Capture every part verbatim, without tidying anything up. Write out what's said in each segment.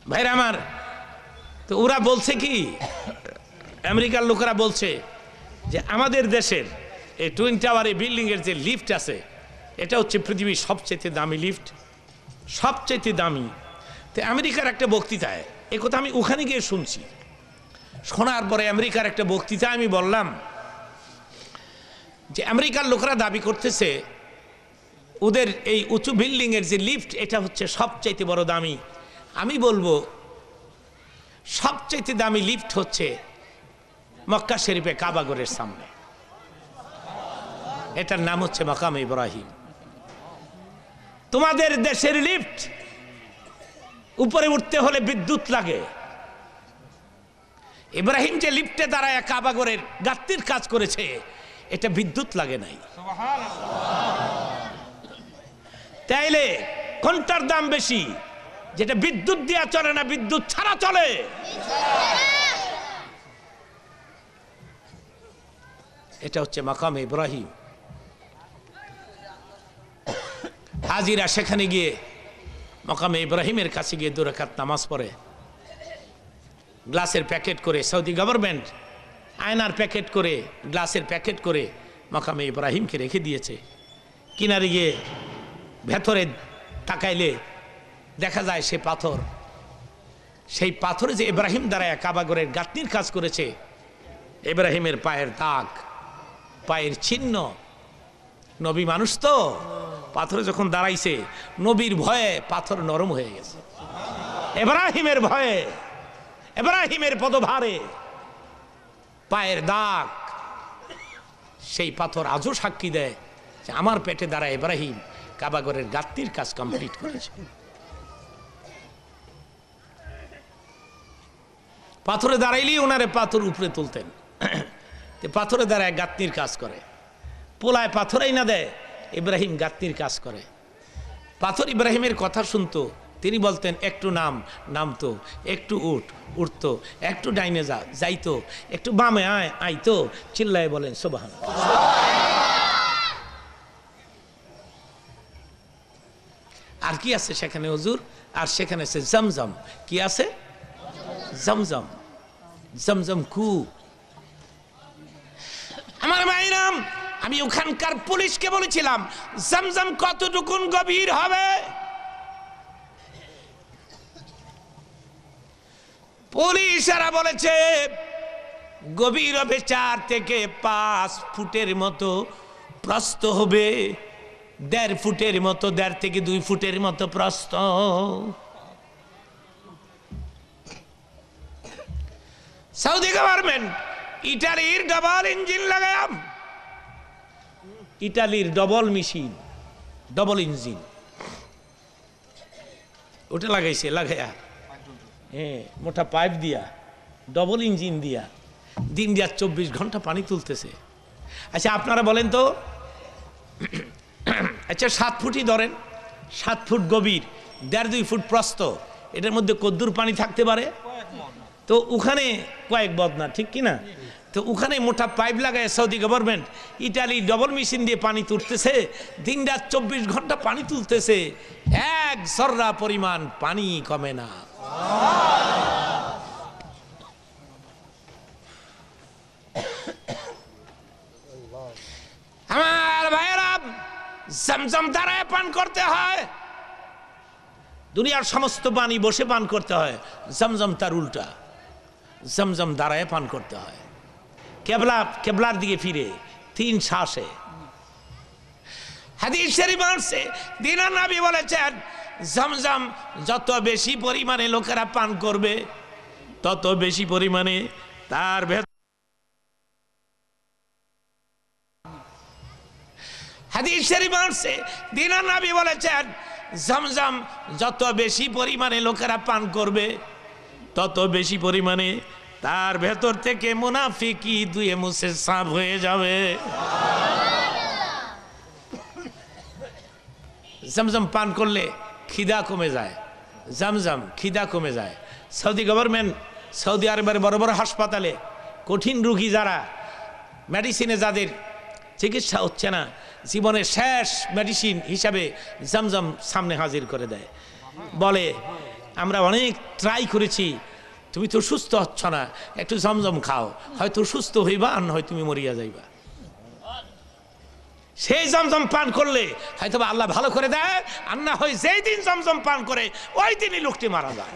ভাইরা আমার, তো ওরা বলছে কি, আমেরিকার লোকেরা বলছে যে আমাদের দেশের এই টুইন টাওয়ার এই বিল্ডিংয়ের যে লিফট আছে এটা হচ্ছে পৃথিবীর সবচেয়ে দামি লিফট, সবচেয়ে দামি। তো আমেরিকার একটা বক্তৃতায় এ কথা আমি ওখানে গিয়ে শুনছি, শোনার পরে আমেরিকার একটা বক্তৃতায় আমি বললাম যে আমেরিকার লোকেরা দাবি করতেছে ওদের এই উঁচু বিল্ডিংয়ের যে লিফট এটা হচ্ছে সবচাইতে বড় দামি। আমি বলবো সবচাইতে দামি লিফট হচ্ছে মক্কা শরীফে কাবাগরের সামনে, এটার নাম হচ্ছে মাকাম ইব্রাহিম। তোমাদের দেশের লিফট উপরে উঠতে হলে বিদ্যুৎ লাগে, ইব্রাহিম যে লিফটে দাঁড়ায় কাবাগরের গাত্তির কাজ করেছে এটা বিদ্যুৎ লাগে নাই। তাইলে কোনটার দাম বেশি, যেটা বিদ্যুৎ দিয়া চলে না বিদ্যুৎ ছাড়া চলে? এটা হচ্ছে মাকাম ইব্রাহিম। হাজিরা সেখানে গিয়ে মাকাম ইব্রাহিমের কাছে গিয়ে দু রাকাত নামাজ পড়ে, গ্লাসের প্যাকেট করে, সৌদি গভর্নমেন্ট আয়নার প্যাকেট করে, গ্লাসের প্যাকেট করে মাকামে ইব্রাহিমকে রেখে দিয়েছে। কিনারে গিয়ে ভেতরে তাকাইলে দেখা যায় সে পাথর, সেই পাথরে যে ইব্রাহিম দ্বারা কাবাগরের গাঁথনির কাজ করেছে, ইব্রাহিমের পায়ের দাগ, পায়ের চিহ্ন। নবী মানুষ তো, পাথরে যখন দাঁড়াইছে নবীর ভয়ে পাথর নরম হয়ে গেছে, ইব্রাহিমের ভয়ে, ইব্রাহিমের পদভারে পায়ের দাগ। সেই পাথর আজও সাক্ষী দেয় যে আমার পেটে দ্বারা ইব্রাহিম কাবাগরের গাঁথনির কাজ কমপ্লিট করেছে। পাথরে দাঁড়াইলেই ওনারে পাথর উপরে তুলতেন, পাথরে দাঁড়ায় গাঁথনির কাজ করে। পোলায় পাথরেই না দেয়, ইব্রাহিম গাঁথনির কাজ করে। পাথর ইব্রাহিমের কথা শুনতো, তিনি বলতেন একটু নাম, নামতো, একটু উঠ, উঠতো, একটু ডাইনে যা, যাইতো, একটু বামে আয়, আইতো। চিল্লায় বলেন সুবহানাল্লাহ। আর কি আছে সেখানে হুজুর? আর সেখানে আছে জমজম। কি আছে? জমজম, জমজম কু। আমার ভাইরাম, আমি ওখানকার পুলিশকে বলেছিলাম জমজম কতটুকুন গভীর হবে। পুলিশরা বলেছে গভীর হবে চার থেকে পাঁচ ফুটের মতো প্রস্থ হবে, দেড় ফুটের মতো, দেড় থেকে দুই ফুটের মতো প্রস্থ। সৌদি গভর্নমেন্ট ইটালির ডবল ইঞ্জিন লাগাম, ইটালির ডবল মেশিন, ডবল ইঞ্জিন ওটা লাগাইছে, লাগাইয়া হ্যাঁ মোটা পাইপ দিয়া, ডবল ইঞ্জিন দিয়া দিন দিয়া চব্বিশ ঘন্টা পানি তুলতেছে। আচ্ছা আপনারা বলেন তো, আচ্ছা সাত ফুটই ধরেন, সাত ফুট গভীর, দেড় দুই ফুট প্রস্থ, এটার মধ্যে কদ্দুর পানি থাকতে পারে? তো ওখানে কয়েক বদনা, ঠিক কিনা? তো ওখানে মোটা পাইপ লাগায় Saudi government Italy double machine দিয়ে পানি তুলতেছে, দিন রাত চব্বিশ ঘন্টা পানি তুলতেছে, এক জর্রা পরিমাণ পানি কমে না। আমার ভাইয়েরা, জমজম দ্বারায় পান করতে হয়। দুনিয়ার সমস্ত পানি বসে পান করতে হয়, জমজম তার উল্টা, জমজম দ্বারায় পান করতে হয়। কেবলা, কেবলার দিকে ফিরে তিন শ্বাসে। হাদিস শরীফ আছে, দিনার নবী বলেছেন জমজম যত বেশি পরিমাণে লোকেরা পান করবে তত বেশি পরিমাণে তার ভেতর। হাদিস শরীফ আছে, দিনার নবী বলেছেন জমজম যত বেশি পরিমাণে লোকেরা পান করবে তত বেশি পরিমাণে তার ভেতর থেকে মুনাফিকি দুয়ে মুছে সাফ হয়ে যাবে। জমজম পান করলে খিদা কমে যায়, জমজম খিদা কমে যায়। সৌদি গভর্নমেন্ট, সৌদি আরবের বড় বড় হাসপাতালে কঠিন রোগী যারা, মেডিসিনে যাদের চিকিৎসা হচ্ছে না, জীবনের শেষ মেডিসিন হিসাবে জমজম সামনে হাজির করে দেয়, বলে আমরা অনেক ট্রাই করেছি, তুমি তো সুস্থ হচ্ছ না, একটু জমজম খাও, হয়তো সুস্থ হইবা আর না হয় তুমি মরিয়া যাইবা। সেই জমজম পান করলে হয়তো আল্লাহ ভালো করে দেয়, আর না হয় যেই দিন জমজম পান করে ওই দিনই লোকটি মারা যায়।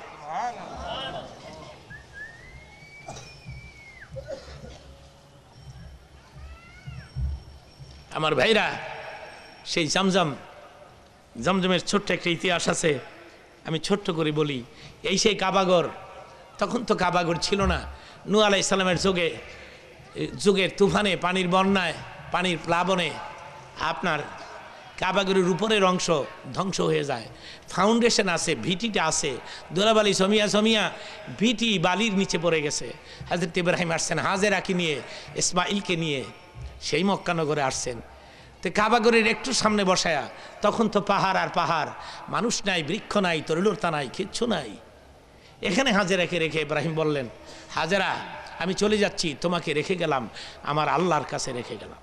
আমার ভাইরা, সেই জমজম জমজমের ছোট্ট একটা ইতিহাস আছে, আমি ছোট্ট করে বলি। এই সেই কাবাগর, তখন তো কাবাগর ছিল না। নূহ আলাইহিস সালামের যুগে, যুগের তুফানে, পানির বন্যায়, পানির প্লাবনে আপনার কাবাগরের উপরের অংশ ধ্বংস হয়ে যায়। ফাউন্ডেশন আছে, ভিটিটা আছে, দোলাবালি সমিয়া সমিয়া ভিটি বালির নিচে পড়ে গেছে। হযরত ইব্রাহিম আসছেন হাজেরাকে নিয়ে, ইসমাইলকে নিয়ে, সেই মক্কানগরে আসছেন। তো কাবাগরের একটু সামনে বসায়া, তখন তো পাহাড় আর পাহাড়, মানুষ নাই, বৃক্ষ নাই, তরুলতা নাই, কিচ্ছু নাই। এখানে হাজেরাকে রেখে ইব্রাহিম বললেন, হাজেরা আমি চলে যাচ্ছি, তোমাকে রেখে গেলাম, আমার আল্লাহর কাছে রেখে গেলাম।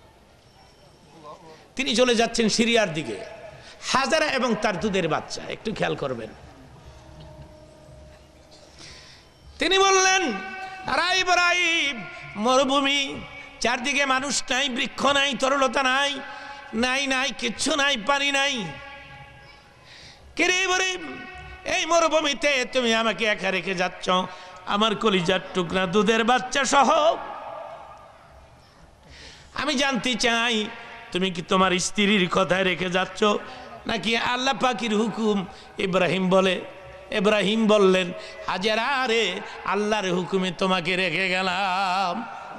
তিনি চলে যাচ্ছেন সিরিয়ার দিকে। হাজেরা এবং তার দুধের বাচ্চা, একটু খেয়াল করবেন। তিনি বললেন, আরে ইব্রাহিম, মরুভূমি, চারদিকে মানুষ নাই, বৃক্ষ নাই, তরলতা নাই, নাই নাই কিচ্ছু নাই, পানি নাই। কে ইব্রাহিম, এই মরুভূমিতে তুমি আমাকে একা রেখে যাচ্ছ, আমার কলিজার টুকরা দুধের বাচ্চা সহ। আমি জানতে চাই, তুমি কি তোমার স্ত্রীর কথায় রেখে যাচ্ছ নাকি আল্লাহ পাকের হুকুম? ইব্রাহিম বলে, ইব্রাহিম বললেন, হাজেরা রে, আল্লাহর হুকুমে তোমাকে রেখে গেলাম।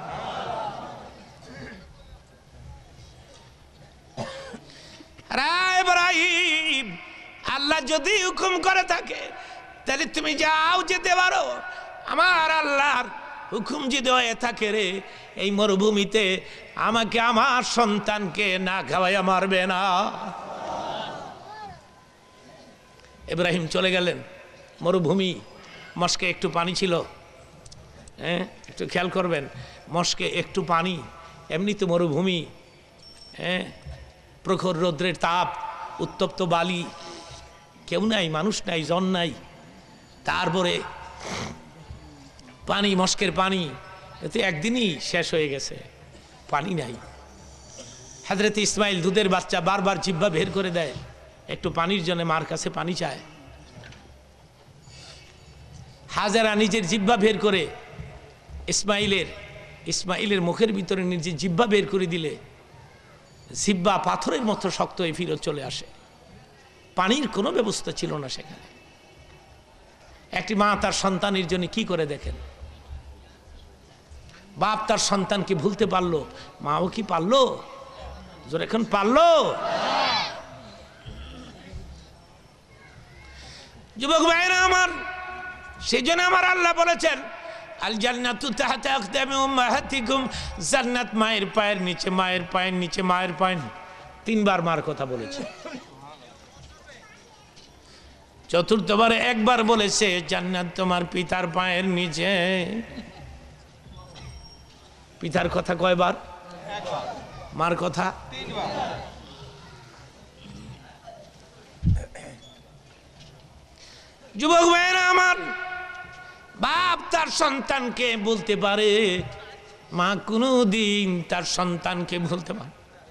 ইব্রাহিম, আল্লাহ যদি হুকুম করে থাকে তাহলে তুমি যাও, যেতে পারো। আমার আল্লাহর হুকুম যদি হয়ে থাকে রে, এই মরুভূমিতে আমাকে আমার সন্তানকে না খাওয়াইয়া মারবে না। ইব্রাহিম চলে গেলেন মরুভূমি। মস্কে একটু পানি ছিল, হ্যাঁ একটু খেয়াল করবেন, মস্কে একটু পানি, এমনি তো মরুভূমি, হ্যাঁ প্রখর রৌদ্রের তাপ, উত্তপ্ত বালি, কেউ নাই, মানুষ নাই, জন নাই। তারপরে পানি, মস্কের পানি, এতে একদিনই শেষ হয়ে গেছে, পানি নাই। হযরত ইসমাইল দুধের বাচ্চা বারবার জিহ্বা বের করে দেয়, একটু পানির জন্য মার কাছে পানি চায়। হাজেরা নিজের জিহ্বা বের করে ইসমাইলের ইসমাইলের মুখের ভিতরে নিজের জিহ্বা বের করে দিলে জিহ্বা পাথরের মতো শক্ত হয়ে ফিরত চলে আসে। পানির কোনো ব্যবস্থা ছিল না সেখানে। একটি মা তার সন্তানের জন্য কি করে দেখেন, বাপ তার সন্তানকে ভুলতে পারলো, মাও কি পারলো? জোর এখন পারলো? যুবক ভাইরা আমার, সেই জন্য আমার আল্লাহ বলেছেন, আল জান্নাতু তাহতা আকদামি উম্মাহাতিকুম, জান্নাত মায়ের পায়ের নিচে, মায়ের পায়ের নিচে, মায়ের পায়ের। তিনবার মার কথা বলেছে। চতুর্থবারে একবার বলেছে জান্নাত তোমার পিতার পায়ের নিচে। পিতার কথা কয়বার? মার কথা যুবক ভাইরা আমার, বাপ তার সন্তানকে বলতে পারে, মা কোনদিন তার সন্তানকে বলতে পারে।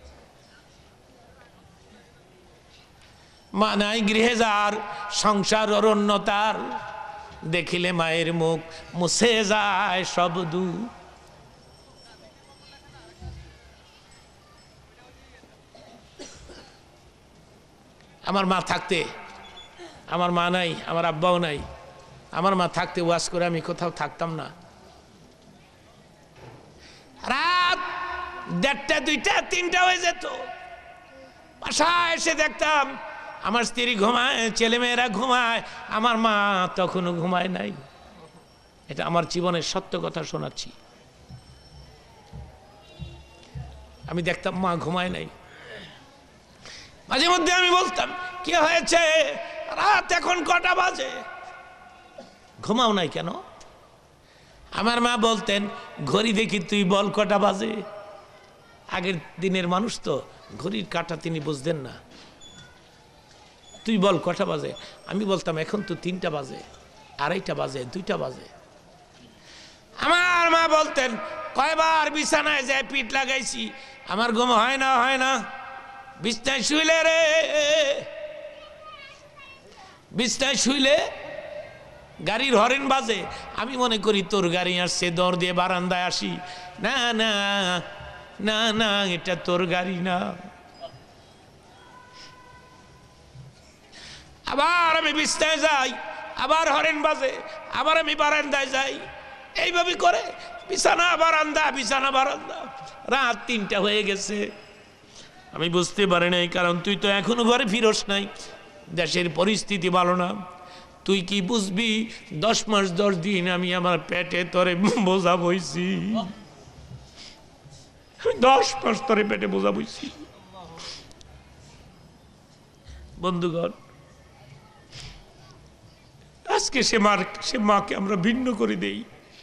মা নাই গৃহে যার, সংসার অরণ্যতার, দেখিলে মায়ের মুখ মুছে যায় সব দুঃখ। আমার মা থাকতে, আমার মা নাই, আমার আব্বাও নাই, আমার মা থাকতে ওয়াজ করে আমি কোথাও থাকতাম না। রাত দেড়টা, দুইটা, তিনটা হয়ে যেত, বাসায় এসে দেখতাম আমার স্ত্রী ঘুমায়, ছেলেমেয়েরা ঘুমায়, আমার মা তখনও ঘুমায় নাই। এটা আমার জীবনের সত্য কথা শোনাচ্ছি। আমি দেখতাম মা ঘুমায় নাই। মাঝে মধ্যে আমি বলতাম, কি হয়েছে, রাত এখন কটা বাজে, ঘুমাও নাই কেন? আমার মা বলতেন, ঘড়ি দেখি তুই বল কটা বাজে। আগের দিনের মানুষ তো ঘড়ির কাঁটা তিনি বুঝতেন না। তুই বল কটা বাজে? আমি বলতাম এখন তো তিনটা বাজে, আড়াইটা বাজে, দুইটা বাজে। আমার মা বলতেন কয়বার বিছানায় যায় পিঠ লাগাইছি, আমার ঘুম হয় না হয় না। বিছনায় শুইলে রে, বিছনায় শুইলে গাড়ির হরেন বাজে, আমি মনে করি তোর গাড়ি আসছে, দৌড় দিয়ে বারান্দায় আসি, না না না না এটা তোর গাড়ি না। আবার আমি বিছনায় যাই, আবার হরেন বাজে, আবার আমি বারান্দায় যাই, এইভাবে করে বিছানা বারান্দা বিছানা বারান্দা। রাত তিনটা হয়ে গেছে, আমি বুঝতে পারি নাই, কারণ তুই তো এখনো ঘরে ফিরোস নাই, দেশের পরিস্থিতি ভালো না। তুই কি বুঝবি দশ মাস দশ দিন আমি আমার পেটে তরে বোঝা বইছি, দশ মাস তরে পেটে বোঝা বইছি। বন্ধুগণ, আজকে সে মার সে মাকে আমরা ভিন্ন করে দেই,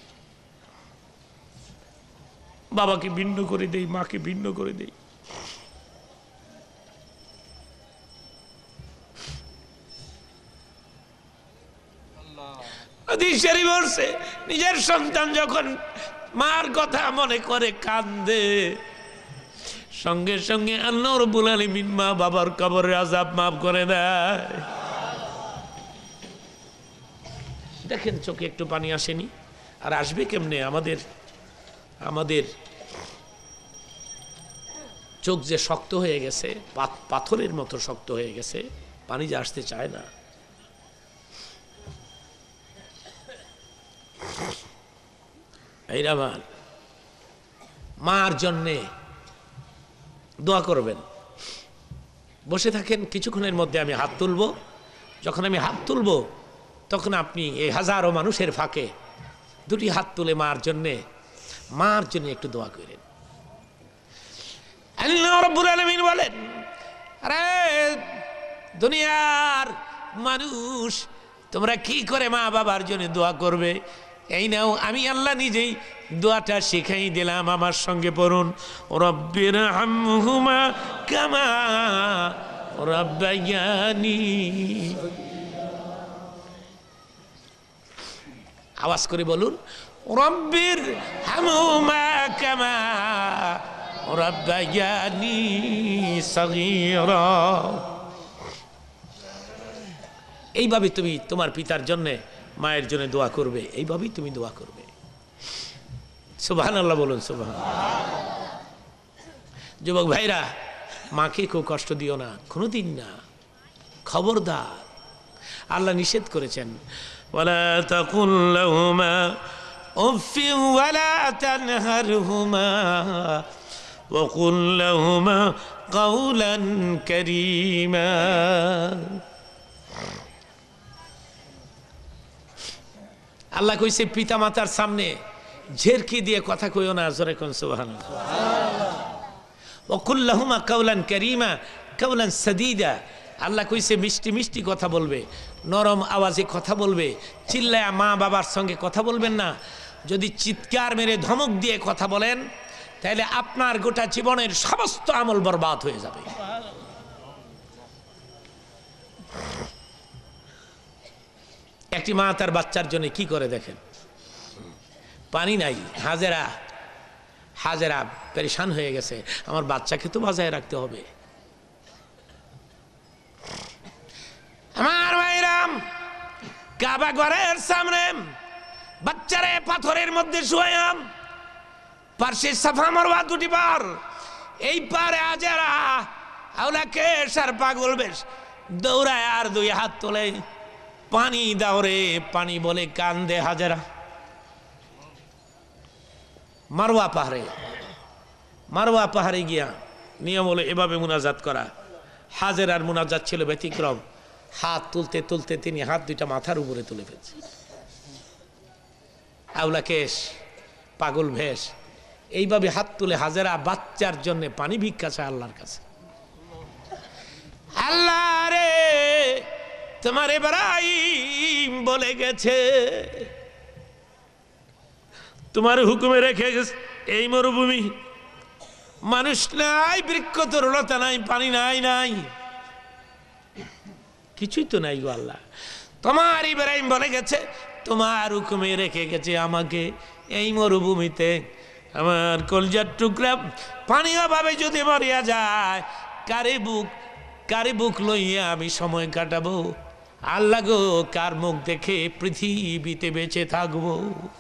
বাবাকে ভিন্ন করে দেই, মাকে ভিন্ন করে দেই। নিজের সন্তান যখন মার কথা মনে করে কান্দে, সঙ্গে সঙ্গে আল্লাহ রাব্বুল আলামিন মা বাবার কবরের আযাব মাফ করে দেয়। দেখেন চোখে একটু পানি আসেনি, আর আসবে কেমনে? আমাদের আমাদের চোখ যে শক্ত হয়ে গেছে, পাথরের মতো শক্ত হয়ে গেছে, পানি যে আসতে চায় না। এইরা মার জন্যে দোয়া করবেন। বসে থাকেন, কিছুক্ষণের মধ্যে আমি হাত তুলব। যখন আমি হাত তুলব তখন আপনি এই হাজারো মানুষের ফাঁকে দুটি হাত তুলে মার জন্যে মার জন্য একটু দোয়া করেন। আল্লাহ রাব্বুল আলামিন বলেন, আরে দুনিয়ার মানুষ, তোমরা কি করে মা বাবার জন্য দোয়া করবে? এই নাও, আমি আল্লাহ নিজেই দোয়াটা শিখাই দিলাম, আমার সঙ্গে পড়ুন। রব্বির হামহুমা কামা রাব্বায়ানি, আওয়াজ করে বলুন, রব্বির হামহুমা কামা রাব্বায়ানি সগীরা। এইভাবে তুমি তোমার পিতার জন্য, মায়ের জন্য দোয়া করবে, এইভাবেই তুমি দোয়া করবে। সুবহানাল্লাহ বলুন, সুবহানাল্লাহ। যুবক ভাইরা, মাকে খুব কষ্ট দিও না, কোনোদিন না, খবরদার। আল্লাহ নিষেধ করেছেন, ওয়ালা তাকুল লাহুমা উফিন ওয়ালা তানহারহুমা ওয়া কুল লাহুমা কাওলান কারীমা। আল্লাহ কইছে পিতা মাতার সামনে ঝেরকি দিয়ে কথা কইও না, জোরে কোন সুবহানাল্লাহ। ওয়া কুল লাহুমা কাওলান কারীমা কাওলান সাদীদা। আল্লাহ কইছে মিষ্টি মিষ্টি কথা বলবে, নরম আওয়াজে কথা বলবে, চিল্লায়া মা বাবার সঙ্গে কথা বলবেন না। যদি চিৎকার মেরে ধমক দিয়ে কথা বলেন তাহলে আপনার গোটা জীবনের সমস্ত আমল বরবাদ হয়ে যাবে। একটি মা তার বাচ্চার জন্য কি করে দেখেন, পানি নাই, হাজেরা হাজেরা পেরেশান হয়ে গেছে, আমার বাচ্চাকে তো বাজায় রাখতে হবে। আমার ভাইরাম, কাবা ঘরের সামনে বাচ্চারে পাথরের মধ্যে শুয়াইয়াম, পার্শ্বে সাফা মারওয়া দুটি পার, এই পারে হাজেরা আওলাকে সার পাগল বেশ দৌড়ায় আর দুই হাত তোলে, পানি দাও রে পানি বলে কান্দে হাজেরা। মারওয়া পাহাড়ে মারওয়া পাহাড়ে গিয়া নিয়ম হলো এভাবে মুনাজাত করা। হাজেরার মুনাজাত ছিল ব্যতিক্রম, হাত তুলতে তুলতে তিনি হাত দুইটা মাথার উপরে তুলে ফেলছে। আওলা কেশ পাগল ভেষ এইভাবে হাত তুলে হাজেরা বাচ্চার জন্য পানি ভিক্ষা চায় আল্লাহর কাছে। আল্লাহ রে, তোমার ইব্রাহিম বলে গেছে, তোমার হুকুমে রেখে গেছে এই মরুভূমি, মানুষ নাই, বৃক্ষ তরুলতা নাই, পানি নাই নাই, কিছুই তো নাই গো আল্লাহ। তোমার ইব্রাহিম বলে গেছে তোমার হুকুমে রেখে গেছে আমাকে এই মরুভূমিতে। আমার কলজার টুকরা পানির অভাবে যদি মরিয়া যায়, কারে বুক কারে বুক লইয়া আমি সময় কাটাবো? আল্লাহ গো, কার মুখ দেখে পৃথিবীতে বেঁচে থাকবো?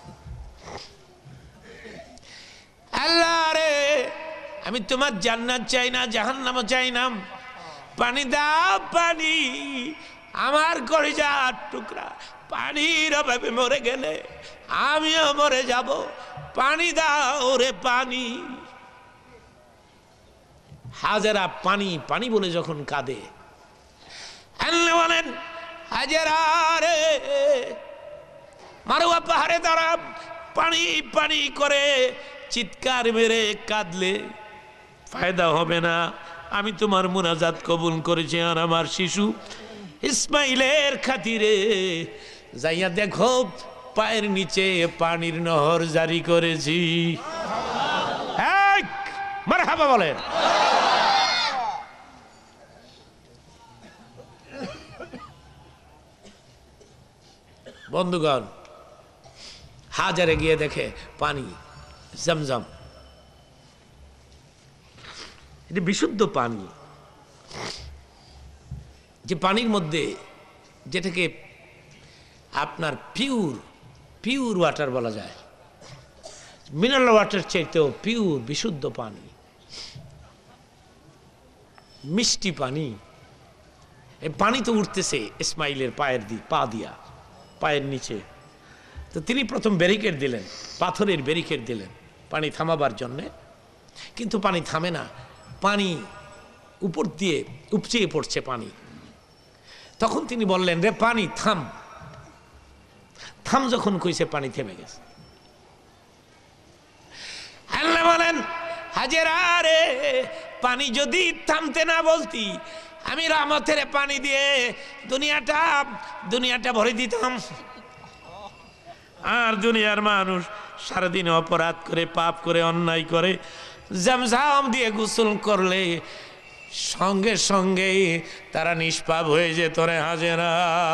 আল্লাহ রে, আমি তোমার জান্নাত চাই না, জাহান্নামও চাই না। পানি দাও পানি, আমার কলিজার টুকরা পানির অভাবে মরে গেলে আমিও মরে যাব। পানি দাও রে পানি। হাজেরা পানি পানি বলে যখন কাঁদে, আল্লাহ বলেন হাজেরা রে, মারুয়া পাহাড়ে দাঁড়া পানি পানি করে চিৎকার মেরে কাঁদলে ফায়দা হবে না। আমি তোমার মুনাজাত কবুল করেছি, আর আমার শিশু ইসমাইলের খাতিরে যাইয়া দেখো পায়ের নিচে পানির নহর জারি করেছি। মারহাবা বলেন। বন্ধুগণ, হাজারে গিয়ে দেখে পানি জমজম, এটা বিশুদ্ধ পানি। যে পানির মধ্যে যেটাকে আপনার পিওর পিওর ওয়াটার বলা যায়, মিনারেল ওয়াটার চাইতেও পিওর বিশুদ্ধ পানি, মিষ্টি পানি। এই পানি তো উঠতেছে ইসমাইলের পায়ের দি পা দিয়া পায়ের নিচে। তো তিনি প্রথম ব্যারিকেড দিলেন, পাথরের ব্যারিকেড দিলেন পানি থামাবার জন্যে, কিন্তু পানি থামে না, পানি উপর দিয়ে উপচেয়ে পড়ছে পানি। তখন তিনি বললেন, রে পানি থাম। থাম যখন কইছে, পানি থেমে গেছে। আল্লাহ বলেন, হাজেরা রে, পানি যদি থামতে না বলতি, আমি রহমতের পানি দিয়ে দুনিয়াটা দুনিয়াটা ভরে দিতাম। আর দুনিয়ার মানুষ সারাদিন অপরাধ করে, পাপ করে, অন্যায় করে, জমজম দিয়ে গোসল করলে সঙ্গে সঙ্গে তারা নিষ্পাপ হয়ে যেত রে হাজেরা।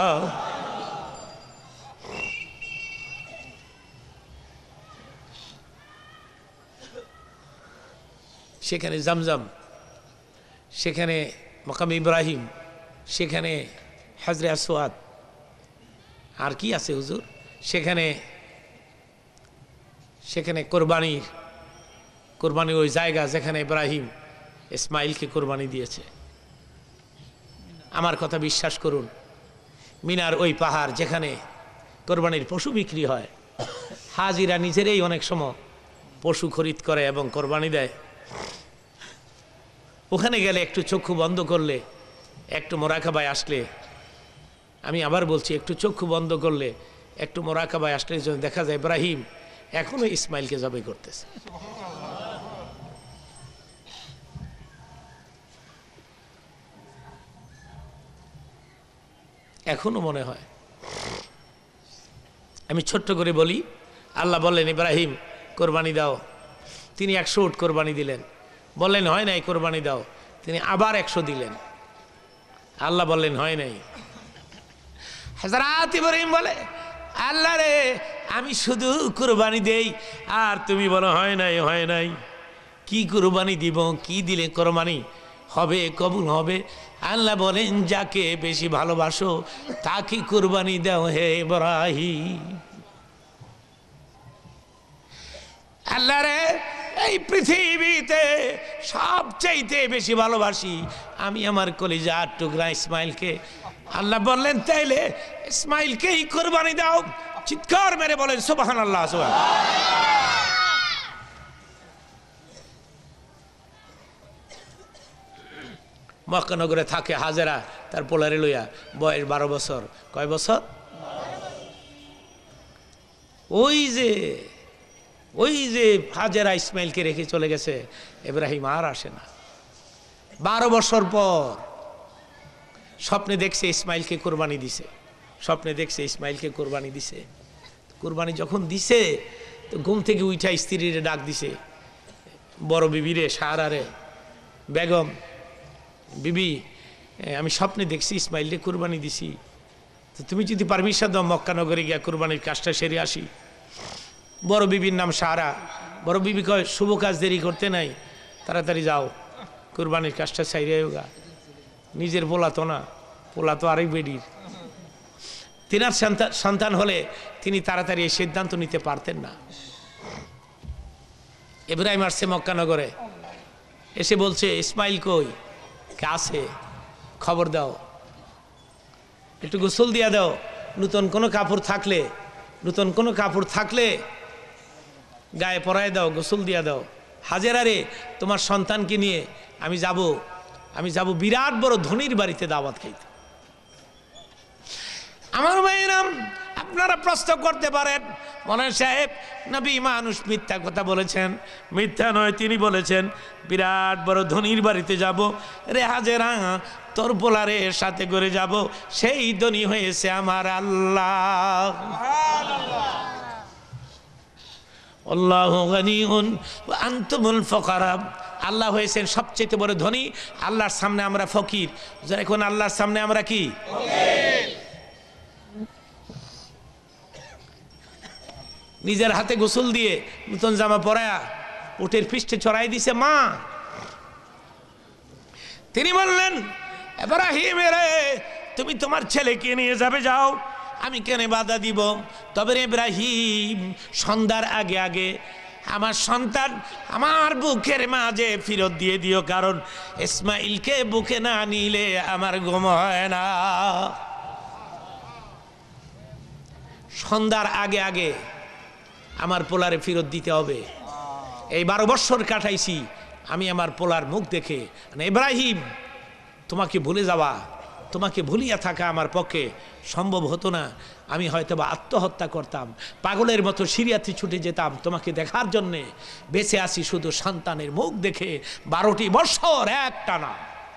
সেখানে জমজম, সেখানে মাকাম ইব্রাহিম, সেখানে হাজরে আসওয়াদ, আর কি আছে হুজুর, সেখানে সেখানে কোরবানির কোরবানির ওই জায়গা যেখানে ইব্রাহিম ইসমাইলকে কোরবানি দিয়েছে। আমার কথা বিশ্বাস করুন, মিনার ওই পাহাড় যেখানে কোরবানির পশু বিক্রি হয়, হাজিরা নিজেরাই অনেক সময় পশু খরিদ করে এবং কোরবানি দেয়। ওখানে গেলে একটু চক্ষু বন্ধ করলে, একটু মোরাকাবায় আসলে, আমি আবার বলছি, একটু চক্ষু বন্ধ করলে, একটু মোরাকাবায় আসলে দেখা যায় ইব্রাহিম এখনো ইসমাইলকে জবাই করতেছে। এখনো মনে হয়। আমি ছোট্ট করে বলি, আল্লাহ বললেন ইব্রাহিম কোরবানি দাও, তিনি একশো উট কোরবানি দিলেন। বললেন হয় নাই, কোরবানি দাও, তিনি আবার একশো দিলেন। আল্লাহ বললেন হয় নাই। হযরত ইব্রাহিম বলে, আল্লাহ রে, আমি শুধু কোরবানি দেই আর তুমি বলো হয় নাই, হয় নাই। কি কোরবানি দিব, কি দিলে কোরবানি হবে, কবুল হবে? আল্লাহ বলেন, যাকে বেশি ভালোবাসো তাকে কোরবানি দাও হে ইব্রাহিম। আল্লাহ রে, এই পৃথিবীতে সবচাইতে বেশি ভালোবাসি আমি আমার কলিজার টুকরা ইসমাইলকে। আল্লাহ বললেন, তাইলে ইসমাইলকেই কোরবানি দাও। চিৎকার মেরে বলেন সুবহানাল্লাহ। মক্কানগরে থাকে হাজেরা, তার পোলারে লইয়া, বয়স বারো বছর। কয় বছর? ওই যে ওই যে হাজেরা ইসমাইলকে রেখে চলে গেছে, ইব্রাহিম আর আসে না। বারো বছর পর স্বপ্নে দেখছে ইসমাইলকে কোরবানি দিছে, স্বপ্নে দেখছে ইসমাইলকে কোরবানি দিছে। কোরবানি যখন দিছে, তো ঘুম থেকে উঠা স্ত্রীরে ডাক দিছে, বড় বিবি রে, সাহারা রে, বেগম বিবি, আমি স্বপ্নে দেখছি ইসমাইলকে কুরবানি দিছি, তো তুমি যদি পারমিশন দাও মক্কা নগরে গিয়া কুরবানির কাজটা সেরে আসি। বড় বিবির নাম সারা। বড় বিবি কয় শুভ কাজ দেরি করতে নাই, তাড়াতাড়ি যাও কুরবানির কাজটা সাইরে গা। নিজের পোলা তো না, পোলা তো আরেক বেডির। তিনার সন্তান সন্তান হলে তিনি তাড়াতাড়ি এই সিদ্ধান্ত নিতে পারতেন না। ইব্রাহিম আসছে মক্কা নগরে, এসে বলছে ইসমাইল কই? আছে, খবর দাও, একটু গোসল দিয়া দাও, নতুন কোনো কাপড় থাকলে নতুন কোনো কাপড় থাকলে গায়ে পরায় দাও, গোসল দিয়া দাও। হাজেরা রে, তোমার সন্তানকে নিয়ে আমি যাব আমি যাব বিরাট বড় ধনির বাড়িতে দাওয়াত খাইতে। আমার ভাইরাম, আপনারা প্রশ্ন করতে পারেন মনে সাহেব নবী মানুষ মিথ্যা কথা বলেছেন। মিথ্যা নয়, তিনি বলেছেন বিরাট বড় ধনির বাড়িতে যাব রে হাজেরা, তোর পোলারে সাথে করে যাব, সেই ধনী হয়েছে আমার আল্লাহ। আল্লাহু গানিউন ওয়া আনতুমুল ফুকারা, আল্লাহ হয়েছেন সবচেয়ে বড় ধনী, আল্লাহর সামনে আমরা ফকির। এখন আল্লাহর সামনে আমরা কি? নিজের হাতে গোসল দিয়ে নতুন জামা পরায়া উটের পৃষ্ঠে চড়াই দিছে মা। তিনি বললেন ইব্রাহিম রে, তুমি তোমার ছেলেকে নিয়ে যাবে, যাও, আমি কেন বাধা দিব? তবে ইব্রাহিম, সন্ধ্যার আগে আগে আমার সন্তান আমার বুকের মাঝে ফেরত দিয়ে দিও, কারণ ইসমাইলকে বুকে না নিলে আমার ঘুম হয় না। সন্ধ্যার আগে আগে আমার পোলারে ফেরত দিতে হবে। এই বারো বৎসর কাটাইছি আমি আমার পোলার মুখ দেখে। ইব্রাহিম, তোমাকে ভুলে যাওয়া, তোমাকে ভুলিয়া থাকা আমার পক্ষে সম্ভব হতো না। আমি হয়তো বা আত্মহত্যা করতাম, পাগলের মতো সিরিয়াতে ছুটে যেতাম তোমাকে দেখার জন্যে। বেঁচে আছি শুধু সন্তানের মুখ দেখে বারোটি বৎসর একটানা।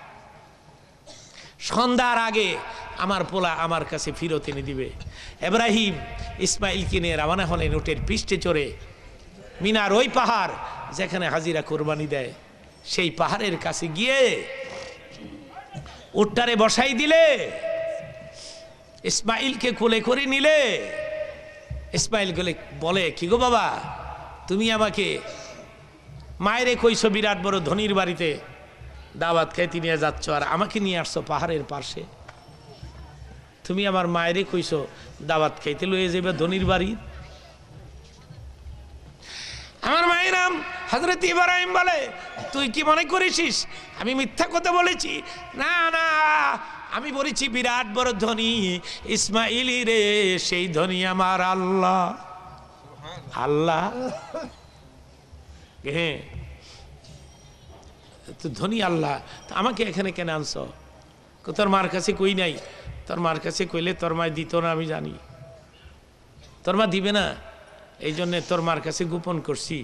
সন্ধ্যার আগে আমার পোলা আমার কাছে ফিরত এনে দিবে। ইব্রাহিম ইসমাইলকে নিয়ে রওনা হলেন উটের পৃষ্ঠে চড়ে। মিনার ওই পাহাড় যেখানে হাজিরা কোরবানি দেয়, সেই পাহাড়ের কাছে গিয়ে উটটারে বসাই দিলে, ইসমাইলকে কোলে করে নিলে। ইসমাইল গলে বলে, কি গো বাবা, তুমি আমাকে মায়েরে কইছো বিরাট বড় ধনির বাড়িতে দাওয়াত খাইতে নিয়ে যাচ্ছ, আর আমাকে নিয়ে আসছো পাহাড়ের পাশে। তুমি আমার মায়েরে কইছো দাওয়াত খাইতে লয়ে যাবে ধনির বাড়ি। আমার মায়েরাম হযরত ইব্রাহিম বলে, তুই কি মনে করিস আমি মিথ্যা কথা বলেছি? না না, আমি বলেছি বিরাট বড় ধনী ইসমাইলি রে, সেই ধনী আমার আল্লাহ। আল্লাহ হ্যাঁ, তো ধনী আল্লাহ, আমাকে এখানে কেন আনছ? তোর মার কাছে কই নাই? তোর মার কাছে কইলে তোর মা দিত না, আমি জানি তোর মা দিবে না, এই জন্য তোর মার কাছে গোপন করছি।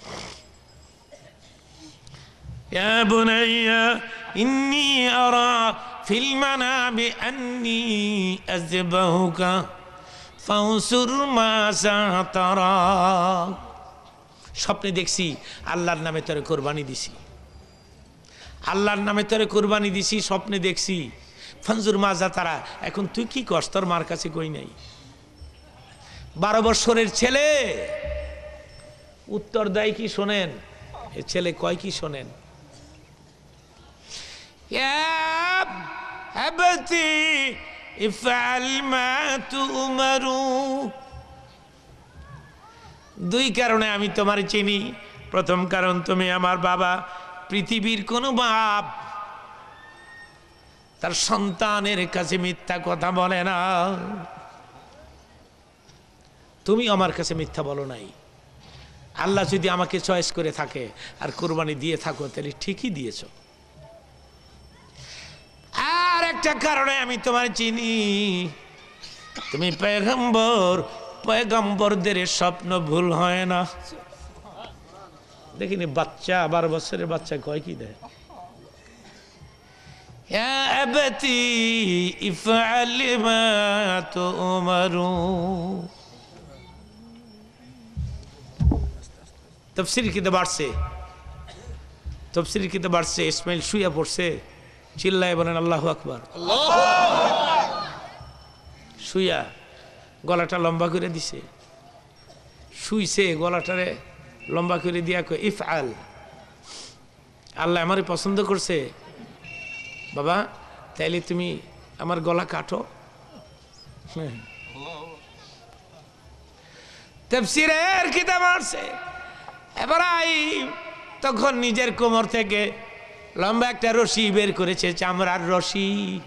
ইয়া বুনাইয়া ইন্নী আরা ফিল মানামি আন্নী আযবাহুকা ফাউসুর মাযা তারা। স্বপ্নে দেখছি আল্লাহর নামে তোরে কোরবানি দিছি, আল্লাহর নামে তোরে কোরবানি দিছি, স্বপ্নে দেখছি। ফানজুর মাজা তারা, এখন তুই কি করস? তোর মার কাছে কই নাই। বারো বৎসরের ছেলে উত্তর দেয় কি শোনেন, এ ছেলে কয় কি শোনেন, দুই কারণে আমি তোমার চিনি। প্রথম কারণ, তুমি আমার বাবা। পৃথিবীর কোনো বাপ তার সন্তানের কাছে মিথ্যা কথা বলে না। তুমি আমার কাছে মিথ্যা বলো নাই। আল্লাহ যদি আমাকে চয়েস করে থাকে আর কোরবানি দিয়ে থাকো, তাহলে ঠিকই দিয়েছ। আর একটা কারণে আমি তোমার চিনি, তুমি পয়গম্বর, পয়গম্বরদের স্বপ্ন ভুল হয় না। দেখিনি বাচ্চা, বারো বছরের বাচ্চা কয় কি দেয়, ইয়া আবাতি ইফআল মা তুমারু। তফসির কিতাব বাড়ছে, তফসির কিতাব বাড়ছে, ইসমাইল শুয়ে পড়ছে, চিল্লায় বলেন আল্লাহু আকবার। শুইয়া গলাটা লম্বা করে দিছে, শুইছে গলাটারে লম্বা করে দিয়া কয় ইফআল, আল্লাহ আমারে পছন্দ করছে বাবা, তাইলে তুমি আমার গলা কাটো। তাফসীরের কিতাব আছে ইব্রাহিম তখন নিজের কোমর থেকে লম্বা একটা রশি বের করেছে, চামড়ার রশি।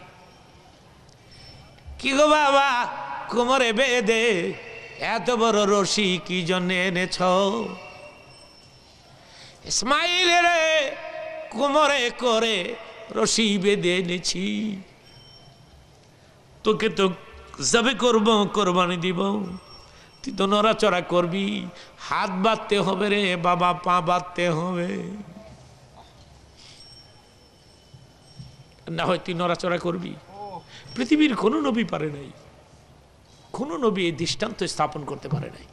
কি গো বাবা, কোমরে বেঁধে এত বড় রশি কি জন্য এনেছ? ইসমাইলের কোমরে করে রশি বেঁধে এনেছি, তোকে তো যাবে করবো, কোরবানি দিব, তুই তো নড়াচড়া করবি, হাত বাঁধতে হবে রে বাবা, পা বাঁধতে হবে, না হয় তুই নড়াচড়া করবি। পৃথিবীর কোনো নবী পারে নাই, কোনো নবী এই দৃষ্টান্ত স্থাপন করতে পারে নাই।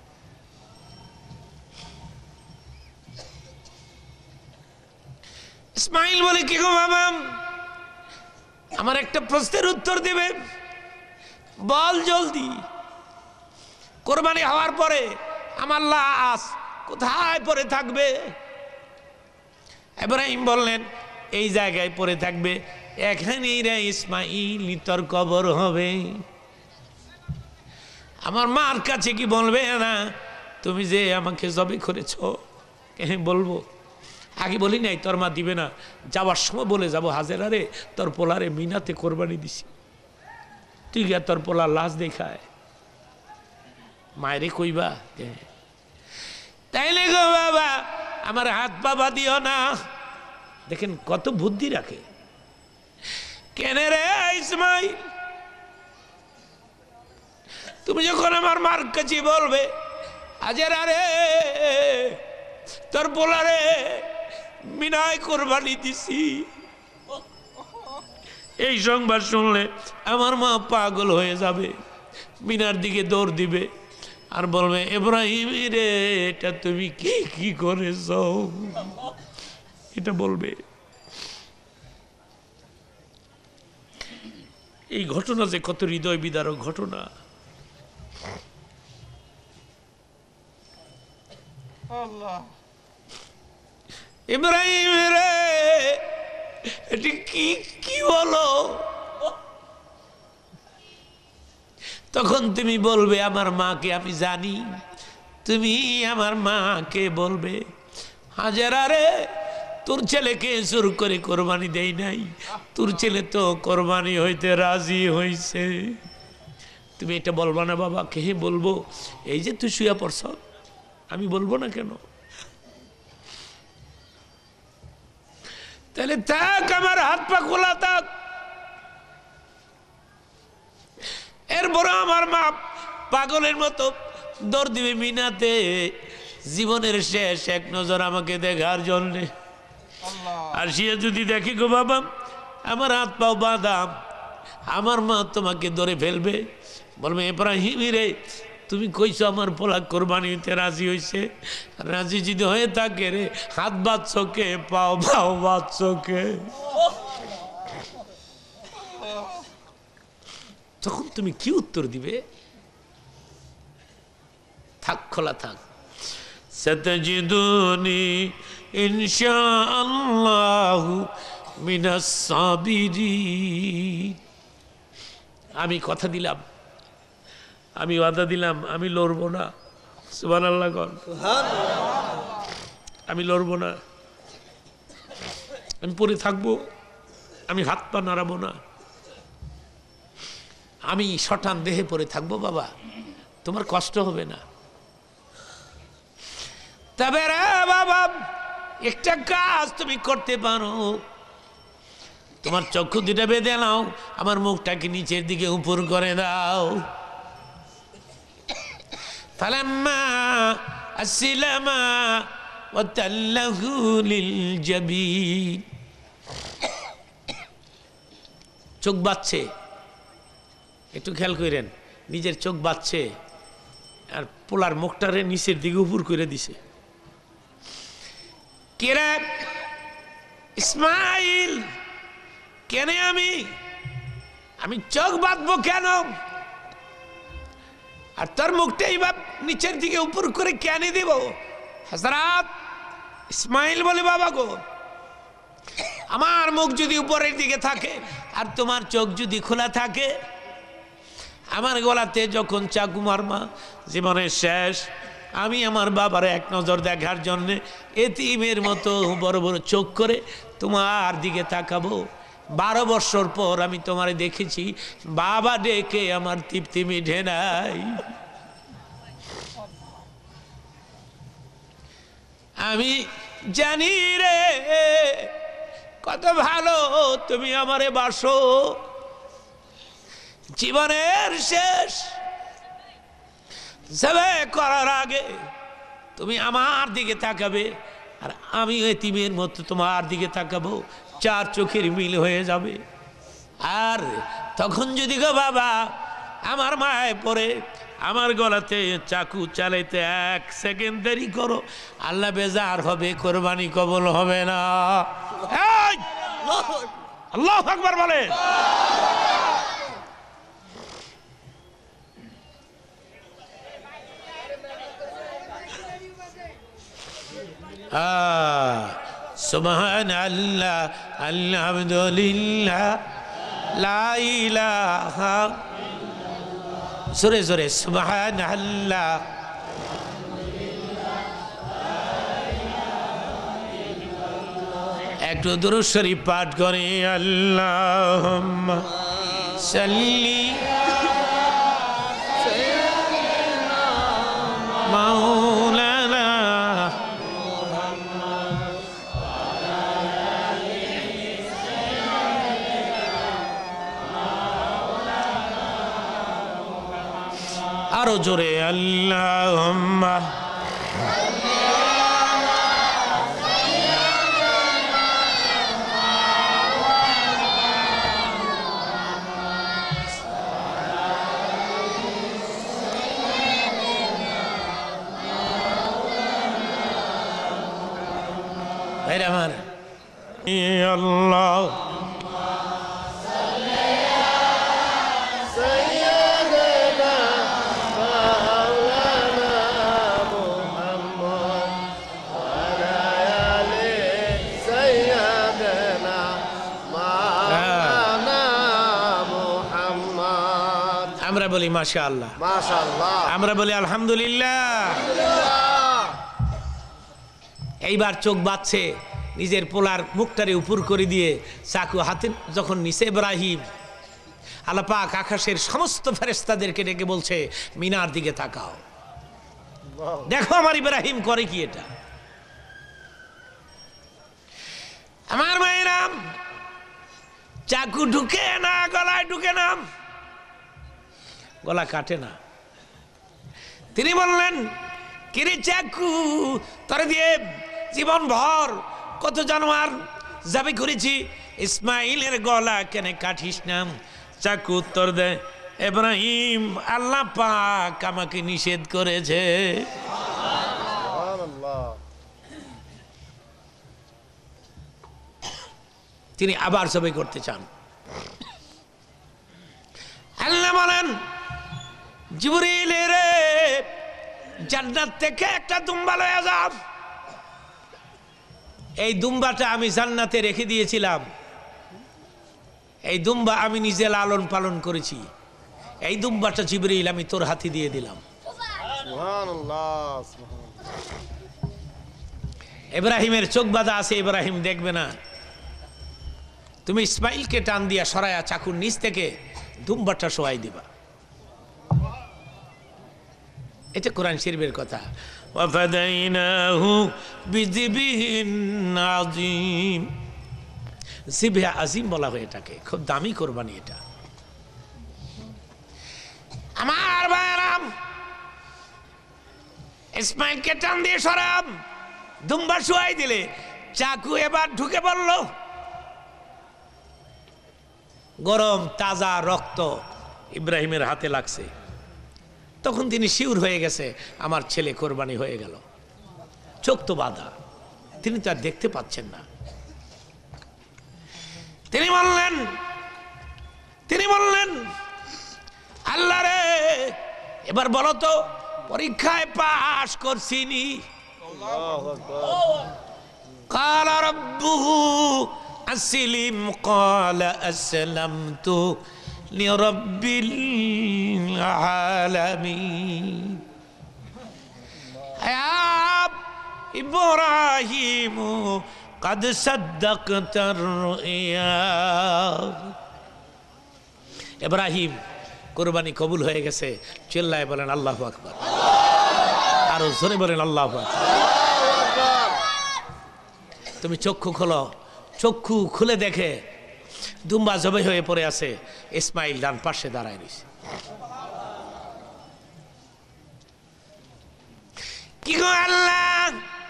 ইসমাইল বলে কি গো বাবা, আমার একটা প্রশ্নের উত্তর দেবে, বল জলদি। কোরবানি হওয়ার পরে আমার লাশ কোথায় পড়ে থাকবে? ইব্রাহিম বললেন এই জায়গায় পড়ে থাকবে, এখানেই রে ইসমাইল তোর কবর হবে। আমার মার কাছে কি বলবে না তুমি যে আমাকে জবে করেছ? হ্যাঁ বলবো। আগে বলি নাই তোর মা দিবে না, যাওয়ার সময় বলে যাবো হাজেরা রে তোর পোলারে মিনাতে কোরবানি দিছি, তুই গিয়া তোর পোলার লাশ দেখায়, মায়েরে কইবা। তাইলে গো বাবা আমার হাত পা বাঁধিও না। দেখেন কত বুদ্ধি রাখে। কেন রে ইসমাইল, তুমি যখন আমার মার কাছে বলবে হাজেরা রে তোর পোলারে মিনায় কোরবানি দিছি, এই সংবাদ শুনলে আমার মা পাগল হয়ে যাবে, মিনার দিকে দৌড় দিবে আর বলবে ইব্রাহিম রে এটা তুমি কি কি করেছ, এটা বলবে। এই ঘটনা যে কত হৃদয় বিদারক ঘটনা। ইব্রাহিম রে এটি কি কি বলো? তখন তুমি বলবে আমার মাকে আমি জানি, তুমি আমার মাকে বলবে হাজেরা রে তোর ছেলেকে জোর করে কোরবানি দেই নাই, তোর ছেলে তো কোরবানি হইতে রাজি হইছে। তুমি এটা বলবা না বাবা? কে বলবো? এই যে তুই শুয়ে পড়ছ, আমি বলবো না কেন? তাহলে থাক, আমার হাত পা খোলা থাক। এরপর আমার মা পাগলের মতো দৌড় দিবে মিনাতে, জীবনের শেষ এক নজর আমাকে দেখার জন্য। আর সে যদি দেখে গো বাবা আমার হাত পাও বাঁধা, আমার মা তোমাকে ধরে ফেলবে, বলবে ইব্রাহিম রে তুমি কইছো আমার পোলা কোরবানি হইতে রাজি হইছে, রাজি যদি হয়ে থাকে রে হাত বাঁধছ কে, পাও পাও বাঁধছ কে? তখন তুমি কি উত্তর দিবে? থাক, খোলা থাক। সাতাজিদুনি ইনশাআল্লাহু মিনাস সাবিরিন। আমি কথা দিলাম, আমি ওয়াদা দিলাম, আমি লড়বো না। সুবহানাল্লাহ কর। আমি লড়বো না, আমি পড়ে থাকবো, আমি হাত পা নাড়াবো না, আমি শটান দেহে পড়ে থাকবো বাবা, তোমার কষ্ট হবে না। তবে রে বাবা একটা কাজ তুমি করতে পারো, তোমার চক্ষু দুটা বেঁধে নাও, আমার মুখটাকে নিচের দিকে উপর করে দাও। ফালাম্মা আসলামা ওয়া তাল্লাহু লিল জাবিন। চোখ বাঁধছে, একটু খেয়াল করেন, নিজের চোখ বাঁধছে আর পোলার মুখটারে নিচের দিকে উপর করে দিছে। কেরা ইসমাইল কেন আমি আমি চোখ বাঁধবো কেন? আর তোর মুখটা এইবার নিচের দিকে উপর করে কেন দিব? হযরত ইসমাইল বলে, বাবা গো, আমার মুখ যদি উপরের দিকে থাকে আর তোমার চোখ যদি খোলা থাকে, আমার গলাতে যখন চাকু মারমা, জীবনের শেষ, আমি আমার বাবার এক নজর দেখার জন্য এতিমের মতো বড় বড় চোখ করে তোমার দিকে তাকাবো। বারো বছর পর আমি তোমার দেখেছি, বাবা ডেকে আমার তৃপ্তি মিটে নাই। আমি জানি রে কত ভালো তুমি আমারে বাসো। জীবনের শেষ যাবে করার আগে তুমি আমার দিকে তাকাবে, আর আমি এতিমের মতো তোমার দিকে তাকাবো, চার চোখের মিল হয়ে যাবে। আর তখন যদি গো বাবা আমার মায় পড়ে আমার গলাতে চাকু চালাইতে এক সেকেন্ড দেরি করো, আল্লাহ বেজার হবে, কোরবানি কবুল হবে না। আল্লাহু আকবার বলে। সুবহানাল্লাহ, আলহামদুলিল্লাহ, লা ইলাহা, জোরে জোরে সুবহানাল্লাহ। একটু দুরূদ শরীফ পাঠ করে, আল্লাহুম্মা সাল্লি মাওলানা আরো জোরে, আল্লাহুম্মা আমার আল্লাহ আমরা বলি মাশাআল্লাহ, মাশাআল্লাহ, আমরা বলি আলহামদুলিল্লাহ। এইবার চোখ বাঁধছে, নিজের পোলার মুখটারে উপর করে দিয়ে চাকু হাতে যখন নিচে ইব্রাহিম, আল্লাহ পাক আকাশের সমস্ত ফেরেশতাদেরকে ডেকে বলছে, মিনার দিকে তাকাও, দেখো আমার ইব্রাহিম করে কি। এটা আমার মায়েরাম, চাকু ঢুকে না গলায়, ঢুকে না, গলা কাটে না। তিনি বললেন, কিরে চাকু, তরে দিয়ে জীবন ভর কত জানোয়ার যাবে করেছি, ইসমাইলের গলা কেন কাটিস না? চাকু উত্তর দেয়, ইব্রাহিম, আল্লাহ পাক আমাকে নিষেধ করেছে। তিনি আবার জবাই করতে চান। আল্লাহ বলেন, জিবরিল রে, জান্নাত থেকে একটা দুম্বা লয়ে যাও। এই দুম্বাটা আমি জান্নাতে রেখে দিয়েছিলাম, এই দুম্বা আমি নিজে লালন পালন করেছি, এই দুম্বাটা জিবরিল আমি তোর হাতে দিয়ে দিলাম। ইব্রাহিমের চোখ বাঁধা আছে, ইব্রাহিম দেখবে না। তুমি ইসমাইলকে টান দিয়া সরায়া চাকুর নিচ থেকে দুম্বাটা শোয়াই দিবা। এটা কোরআন শরীফের কথা। ওয়াফাদাইনাহু বিযিবহিন আযীম, জিবহে আযীম বলা হয় এটাকে, খুব দামি কোরবানি এটা। আমার ভাইরাম, ইসমাইলকে টান দিয়ে সরাম, দুম্বা শোয়াই দিলে, চাকু এবার ঢুকে পড়ল। গরম তাজা রক্ত ইব্রাহিমের হাতে লাগছে। তখন তিনি শিউর হয়ে গেছে, আমার ছেলে কোরবানি হয়ে গেল। চোখ তো বাঁধা, তিনি তো আর দেখতে পাচ্ছেন না। তিনি বললেন তিনি বললেন আল্লাহ রে, এবার বলো তো পরীক্ষায় পাশ করছিনি? قال ربه أسلم قال أسلمت لرب العالمين يا إبراهيم قد صدقت الرؤيا ইব্রাহিম কুরবানি কবুল হয়ে গেছে। চিল্লায় বলেন আল্লাহু আকবার, আরো জোরে বলেন আল্লাহু আকবার। তুমি চক্ষু খোলো, চক্ষু খুলে দেখে দুম্বা জবাই হয়ে পড়ে আছে, ইসমাইল ডান পাশে দাঁড়ায় রয়েছে। কি গো আল্লাহ,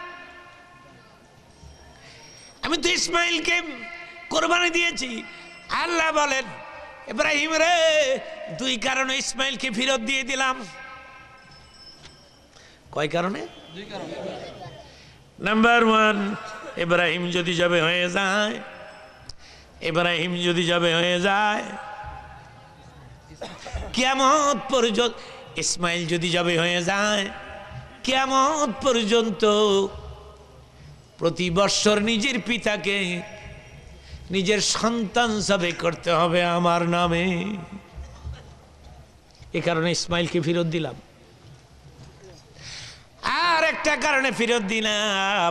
আমি তো ইসমাইলকে কোরবানি দিয়েছি। আল্লাহ বলেন ইব্রাহিম রে, দুই কারণে ইসমাইলকে ফেরত দিয়ে দিলাম। কয় কারণে? দুই কারণে। নাম্বার ওয়ান, ইব্রাহিম যদি যাবে হয়ে যায়, ইব্রাহিম যদি যাবে হয়ে যায় কিয়ামত পর্যন্ত, ইসমাইল যদি যাবে হয়ে যায় কিয়ামত পর্যন্ত প্রতি বৎসর নিজের পিতাকে নিজের সন্তান হিসাবে করতে হবে আমার নামে। এ কারণে ইসমাইলকে ফেরত দিলাম। আর একটা কারণে ফেরত দিলাম,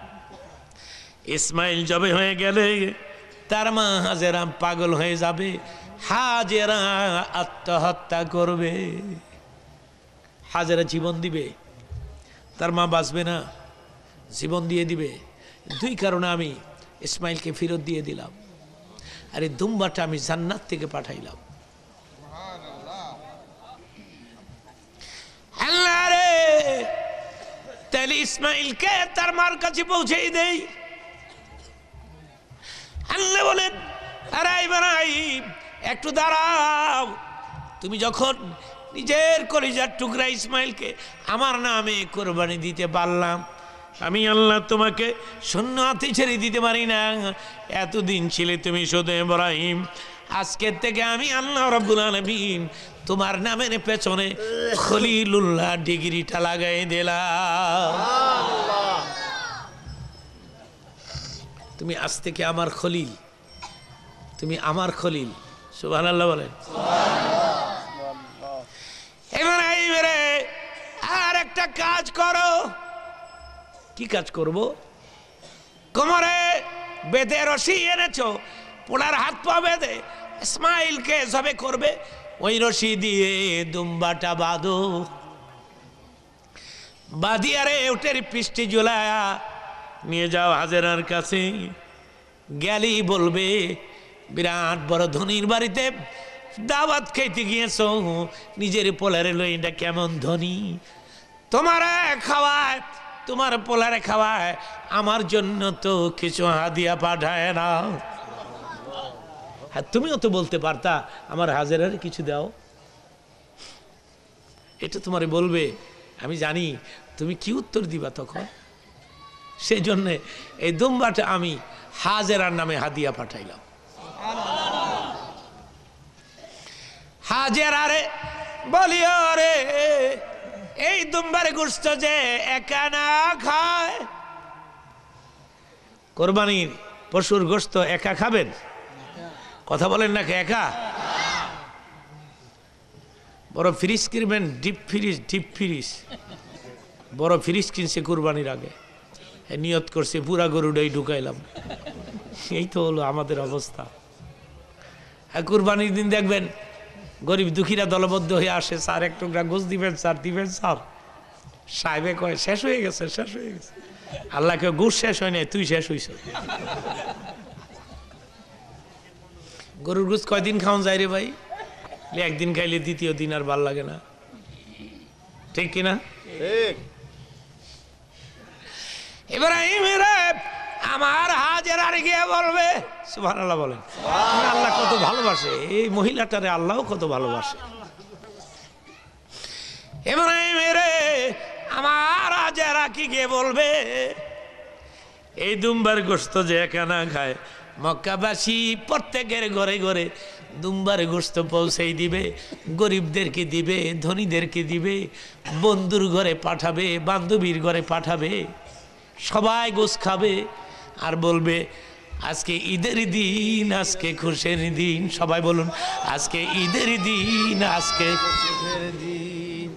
ইসমাইল জবে হয়ে গেলে তার মা হাজেরা পাগল হয়ে যাবে, হাজেরা আত্মহত্যা করবে। হাজেরা জীবন দিবে, তার মা বাঁচবে না, জীবন দিয়ে দিবে। দুই কারণে আমি ইসমাইলকে ফেরত দিয়ে দিলাম। আর এই দুম্বাটা আমি জান্নাত থেকে পাঠাইলাম। আল্লাহ রে, তাহলে ইসমাইলকে তার মার কাছে পৌঁছেই দেই। আল্লাহ বলেন আরে ইব্রাহিম একটু দাঁড়াও, তুমি যখন নিজের কলিজার টুকরা ইসমাইলকে আমার নামে কোরবানি দিতে পারলাম, আমি আল্লাহ তোমাকে শূন্য হাতে ছেড়ে দিতে পারি না। এতদিন ছিলে তুমি শুধু ইব্রাহিম, আজকের থেকে আমি আল্লাহ রাব্বুল আলামিন তোমার নামের পেছনে খলিলুল্লাহ ডিগ্রিটা লাগাই দিলাম। তুমি আজ থেকে আমার খলিল, তুমি আমার খলিল। সুবহানাল্লাহ বলেন। ইব্রাহিম রে, আর একটা কাজ করো। কি কাজ করব? কোমরে বেঁধে রশি এনেছো, পোলার হাত পা বেঁধে ইসমাইলকে জবে করবে, ওই রশি দিয়ে দুম্বাটা বাঁধো। বাঁধিয়ে রে উটের পৃষ্ঠে ঝুলায়া নিয়ে যাও হাজেরার কাছে। গেলি বলবে বিরাট বড় ধনির বাড়িতে দাওয়াত খাইতে গিয়েছ, নিজের পোলারে লইটা কেমন ধনী, তোমার খাওয়ায় তোমার পোলারে খাওয়ায়, আমার জন্য তো কিছু হাদিয়া পাঠায় না। হ্যাঁ, তুমিও তো বলতে পারতা আমার হাজেরার কিছু দাও। এটা তোমারে বলবে, আমি জানি তুমি কি উত্তর দিবা তখন। সেই জন্যে এই দুম্বাটা আমি হাজেরার নামে হাদিয়া পাঠাইলাম। হাজেরারে বলিও রে, এই দুম্বার গোশত যে একা না খায়, কোরবানির পশুর গোশত একা খাবেন? কথা বলেন না, একা। বড় ফ্রিজ কিনবেন, ডিপ ফ্রিজ, ডিপ ফ্রিজ বড় ফ্রিজ কিনছে কোরবানির আগে, নিয়ত করছে পুরা গরুটাই ঢুকাইলাম। এই তো হলো আমাদের অবস্থা। হ্যাঁ, কোরবানির দিন দেখবেন গরিব দুঃখীরা দলবদ্ধ হয়ে আসে, স্যার এক টুকরা গোশ দিবেন স্যার, দিবেন স্যার। সাহেবে কয় শেষ হয়ে গেছে, শেষ হয়ে গেছে। আল্লাহকে গোশ শেষ হয় নাই, তুই শেষ হইছ। গরুর গোশ কয়দিন খাওয়ান যায় রে ভাই? একদিন খাইলে দ্বিতীয় দিন আর ভাল লাগে না, ঠিক কিনা? ইব্রাহিম আমার হাজেরার গিয়ে বলবে, সুবহানাল্লাহ বলেন। আল্লাহ কত ভালোবাসে এই মহিলাটারে, আল্লাহ কত ভালোবাসে। ইব্রাহিম রে, আমার হাজেরা কি গিয়ে বলবে, এই দুম্বার গোশত যে একা না খায়, মক্কাবাসী প্রত্যেকের ঘরে ঘরে দুম্বার গোশত পৌঁছেই দিবে, গরিবদেরকে দিবে, ধনীদেরকে দিবে, বন্ধুর ঘরে পাঠাবে, বান্ধবীর ঘরে পাঠাবে, সবাই গোশ খাবে আর বলবে আজকে ঈদের দিন, আজকে খুশির দিন। সবাই বলুন আজকে ঈদের দিন, আজকে খুশির দিন।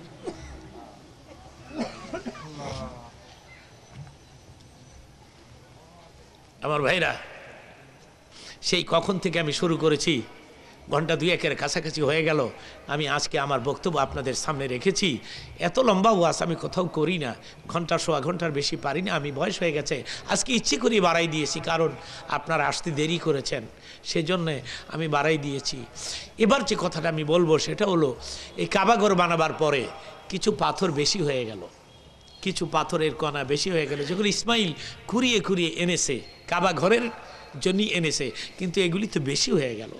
আমার ভাইরা, সেই কখন থেকে আমি শুরু করেছি, ঘন্টা দুই একের কাছাকাছি হয়ে গেল। আমি আজকে আমার বক্তব্য আপনাদের সামনে রেখেছি। এত লম্বা ওয়াজ আমি কোথাও করি না, ঘন্টা সোয়া ঘন্টার বেশি পারি না, আমি বয়স হয়ে গেছে। আজকে ইচ্ছে করে বাড়াই দিয়েছি, কারণ আপনারা আসতে দেরি করেছেন, সেজন্যে আমি বাড়াই দিয়েছি। এবার যে কথাটা আমি বলবো সেটা হলো, এই কাবাঘর বানাবার পরে কিছু পাথর বেশি হয়ে গেল, কিছু পাথরের কণা বেশি হয়ে গেল, যেগুলো ইসমাইল খুঁড়িয়ে খুঁড়িয়ে এনেছে, কাবা ঘরের জন্যই এনেছে, কিন্তু এগুলি তো বেশি হয়ে গেল।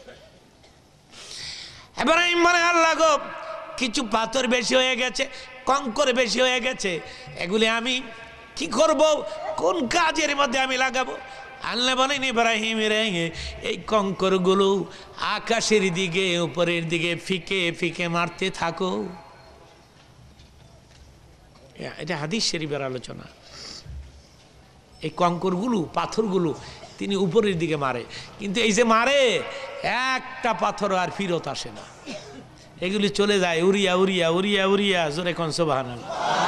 ইব্রাহিম বলে আল্লাহ গো, কিছু পাথর বেশি হয়ে গেছে, কঙ্কর বেশি হয়ে গেছে, এগুলি আমি কি করব, কোন কাজের মধ্যে আমি লাগাবো? আল্লাহ বলেন ইব্রাহিম রে, এই কঙ্করগুলো আকাশের দিকে, উপরের দিকে ফিকে ফিকে মারতে থাকো। এটা হাদিস শরীফের আলোচনা। এই কঙ্করগুলো, পাথরগুলো তিনি উপরের দিকে মারে, কিন্তু এই যে মারে একটা পাথর আর ফিরত আসে না, এগুলি চলে যায় উড়িয়া উড়িয়া উড়িয়া উড়িয়া। জোরে কোন সুবহানাল্লাহ।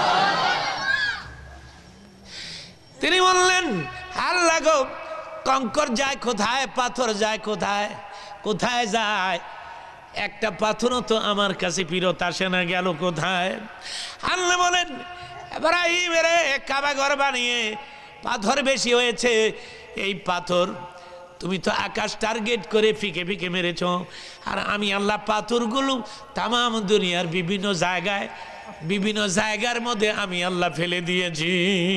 তিনি বললেন আল্লাহ গো, কঙ্কর যায় কোথায়, পাথর যায় কোথায়, কোথায় যায়? একটা পাথরও তো আমার কাছে ফিরত আসে না, গেল কোথায়? আল্লাহ বলেন ইব্রাহিম রে, কাবা ঘর বানিয়ে পাথর বেশি হয়েছে, এই পাথর তুমি তো আকাশ টার্গেট করে ফিকে ফিকে মেরেছ, আর আমি আল্লাহ পাথরগুলো তামাম দুনিয়ার বিভিন্ন জায়গায়, বিভিন্ন জায়গার মধ্যে আমি আল্লাহ ফেলে দিয়েছি।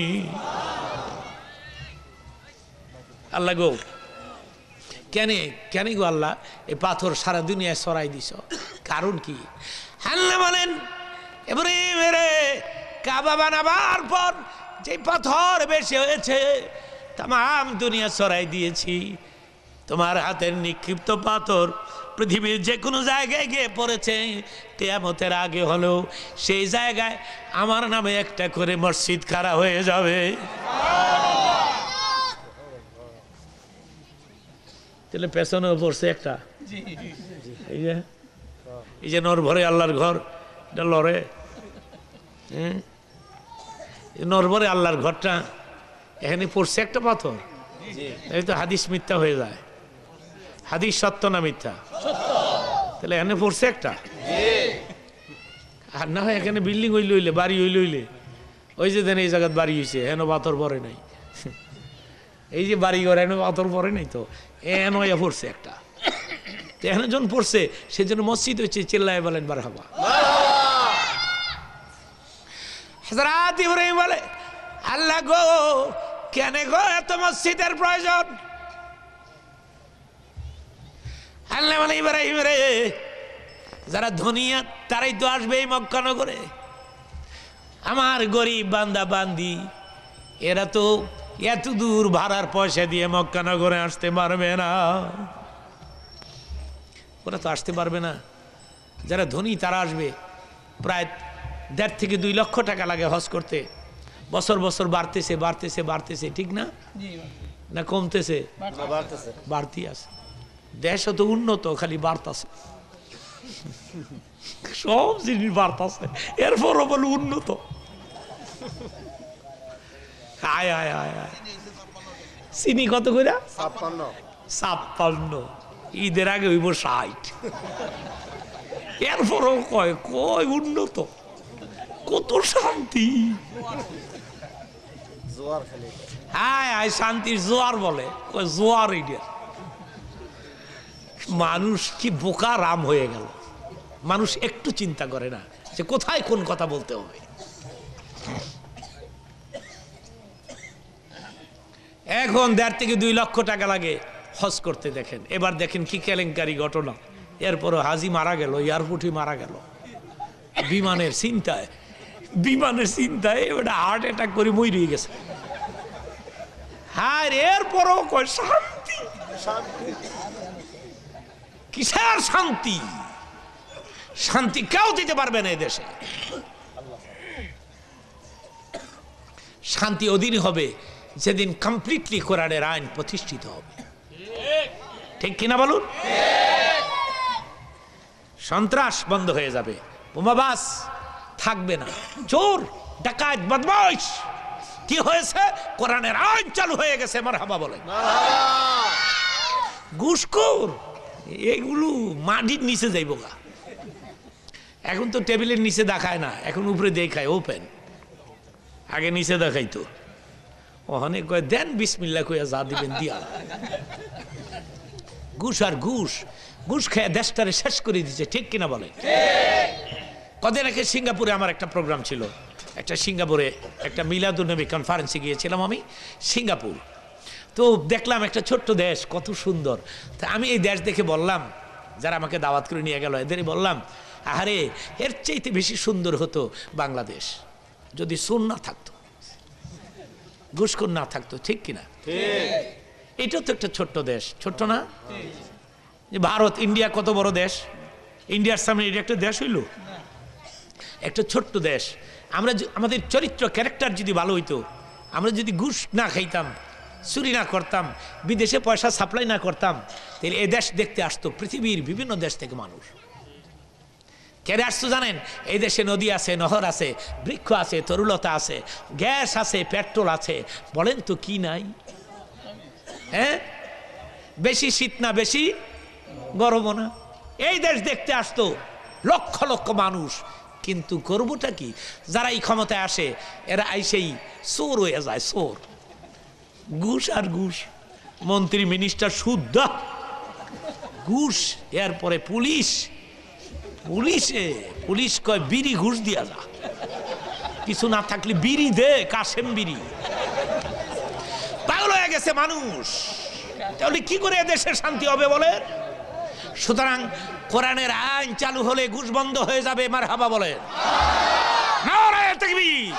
আল্লাহ গো, কেন কেন গো আল্লাহ এই পাথর সারা দুনিয়ায় ছড়াই দিছ, কারণ কি? আল্লাহ বলেন ইব্রাহিম রে, কাবা বানাবার পর যে পাথর বেশি হয়েছে তামাম দুনিয়া ছড়াই দিয়েছি। তোমার হাতের নিক্ষিপ্ত পাথর পৃথিবীর যে কোনো জায়গায় গিয়ে পড়েছে, কিয়ামতের আগে হলেও সেই জায়গায় আমার নামে একটা করে মসজিদ খাড়া হয়ে যাবে। তাহলে পেছনেও পড়ছে একটা, এই যে এই যে নরভরে আল্লাহর ঘর, এটা লড়ে, হ্যাঁ নরভরে আল্লাহর ঘরটা, এখানে পড়ছে একটা পাথর। এই তো হাদিস মিথ্যা হয়ে যায়। হাদিস সত্য না মিথ্যা? তাহলে এখানে পড়ছে একটা, আর না হয় এখানে বিল্ডিং হইলে হইলে বাড়ি হইলে হইলে ওই যে দেন এই জায়গায় বাড়ি হয়েছে, হেন পাথর পরে নাই, এই যে বাড়ি ঘর এনে পাথর পরে নাই, তো এন পড়ছে একটা। তো এখানে যখন পড়ছে সেজন্য মসজিদ হচ্ছে, চিল্লায় বলেন মারহাবা। হযরত ইব্রাহিম বলে আল্লাহ গো, কেন গো এত মসজিদের প্রয়োজন? আল্লাহ বলে ইব্রাহিম রে, যারা ধনিয়া তারাই তো আসবে এই মক্কা নগরে, আমার গরিব বান্দা বান্দি এরা তো এত দূর ভাড়ার পয়সা দিয়ে মক্কা নগরে আসতে পারবে না, ওরা তো আসতে পারবে না। যারা ধনী তারা আসবে। প্রায় দেড় থেকে দুই লক্ষ টাকা লাগে হজ করতে, বছর বছর বাড়তেছে বাড়তেছে বাড়তেছে, ঠিক না? না কমতেছে? বাড়তি আছে। দেশ তো উন্নত, খালি বাড়তেছে, সব জিনিস বাড়তেছে, এরপরও বলে উন্নত। আয় আয় আয় আয় চিনি কত করে? ছাপ্পান্ন। ছাপ্পান্ন। ঈদের আগে হইব ষাট। এরপরও কয় কয় উন্নত, কত শান্তি। হায় হায় শান্তির জোয়ার বলে, জোয়ার। এইটা মানুষ কি বোকা রাম হয়ে গেল, মানুষ একটু চিন্তা করে না যে কোথায় কোন কথা বলতে হবে। এখন দেড় থেকে দুই লক্ষ টাকা লাগে হজ করতে। দেখেন এবার দেখেন কি কেলেঙ্কারি ঘটনা। এরপরও হাজি মারা গেল, এয়ারপোর্টে মারা গেল, বিমানের চিন্তায়, বিমানের চিন্তায় এবার হার্ট অ্যাটাক করে মরে গেছে। হ্যাঁ, এরপরও কয় শান্তি। কিসের শান্তি? শান্তি কেউ দিতে পারবে না এই দেশে। শান্তি ওদিন হবে যেদিন কমপ্লিটলি কোরআনের আইন প্রতিষ্ঠিত হবে। ঠিক কিনা বলুন? সন্ত্রাস বন্ধ হয়ে যাবে, বোমাবাস থাকবে না, চোর ডাকাত বদমাইশ কি হয়েছে? কোরআনের আইন চালু হয়ে গেছে। মারহাবা বলেন। ঘুষখোর এগুলো মাটির নিচে যাইব গা। এখন তো টেবিলের নিচে দেখায় না, এখন উপরে দেখায় ওপেন। আগে নিচে দেখাইতো, ওখানে কয় দেন বিসমিল্লাহ কইয়া যা দিবেন দিয়া। ঘুষ আর ঘুষ, ঘুষ খেয়ে দেশটারে শেষ করে দিচ্ছে। ঠিক কিনা বলে? কদিন আগে সিঙ্গাপুরে আমার একটা প্রোগ্রাম ছিল, একটা সিঙ্গাপুরে একটা মিলাদুন্নবী কনফারেন্সে গিয়েছিলাম আমি সিঙ্গাপুর। তো দেখলাম একটা ছোট্ট দেশ, কত সুন্দর। তা আমি এই দেশ দেখে বললাম, যারা আমাকে দাওয়াত করে নিয়ে গেল এদেরই বললাম, আরে এর চাইতে বেশি সুন্দর হতো বাংলাদেশ যদি সুন না থাকতো, ঘুষখোর না থাকতো। ঠিক কিনা? এটাও তো একটা ছোট্ট দেশ, ছোট্ট না? যে ভারত, ইন্ডিয়া কত বড় দেশ, ইন্ডিয়ার সামনে এটা একটা দেশ হইল? একটা ছোট্ট দেশ। আমরা আমাদের চরিত্র ক্যারেক্টার যদি ভালো হইতো, আমরা যদি ঘুষ না খাইতাম, চুরি না করতাম, বিদেশে পয়সা সাপ্লাই না করতাম, তাহলে এই দেশ দেখতে আসতো পৃথিবীর বিভিন্ন দেশ থেকে মানুষ। কেন আসতো জানেন? এই দেশে নদী আছে, নহর আছে, বৃক্ষ আছে, তরুলতা আছে, গ্যাস আছে, পেট্রোল আছে। বলেন তো কি নাই? হ্যাঁ, বেশি শীত না, বেশি গরমও না। এই দেশ দেখতে আসতো লক্ষ লক্ষ মানুষ। কিন্তু করবোটা কি? যারা এই ক্ষমতায় আসে এরা আইসেই চোর হয়ে যায়, চোর। ঘুষ আর ঘুষ, মন্ত্রী মিনিস্টার শুদ্ধ ঘুষ। এরপরে পুলিশ, পুলিশে পুলিশ কয় বিড়ি ঘুষ দিয়া যা, কিছু না থাকলে বিড়ি দে, কাশেম বিড়ি। পাগল হয়ে গেছে মানুষ। তাহলে কি করে দেশের শান্তি হবে বলে? সুতরাং কোরআনের আইন চালু হলে ঘুষ বন্ধ হয়ে যাবে। মারহাবা বলেন। নারায়ে তাকবীর।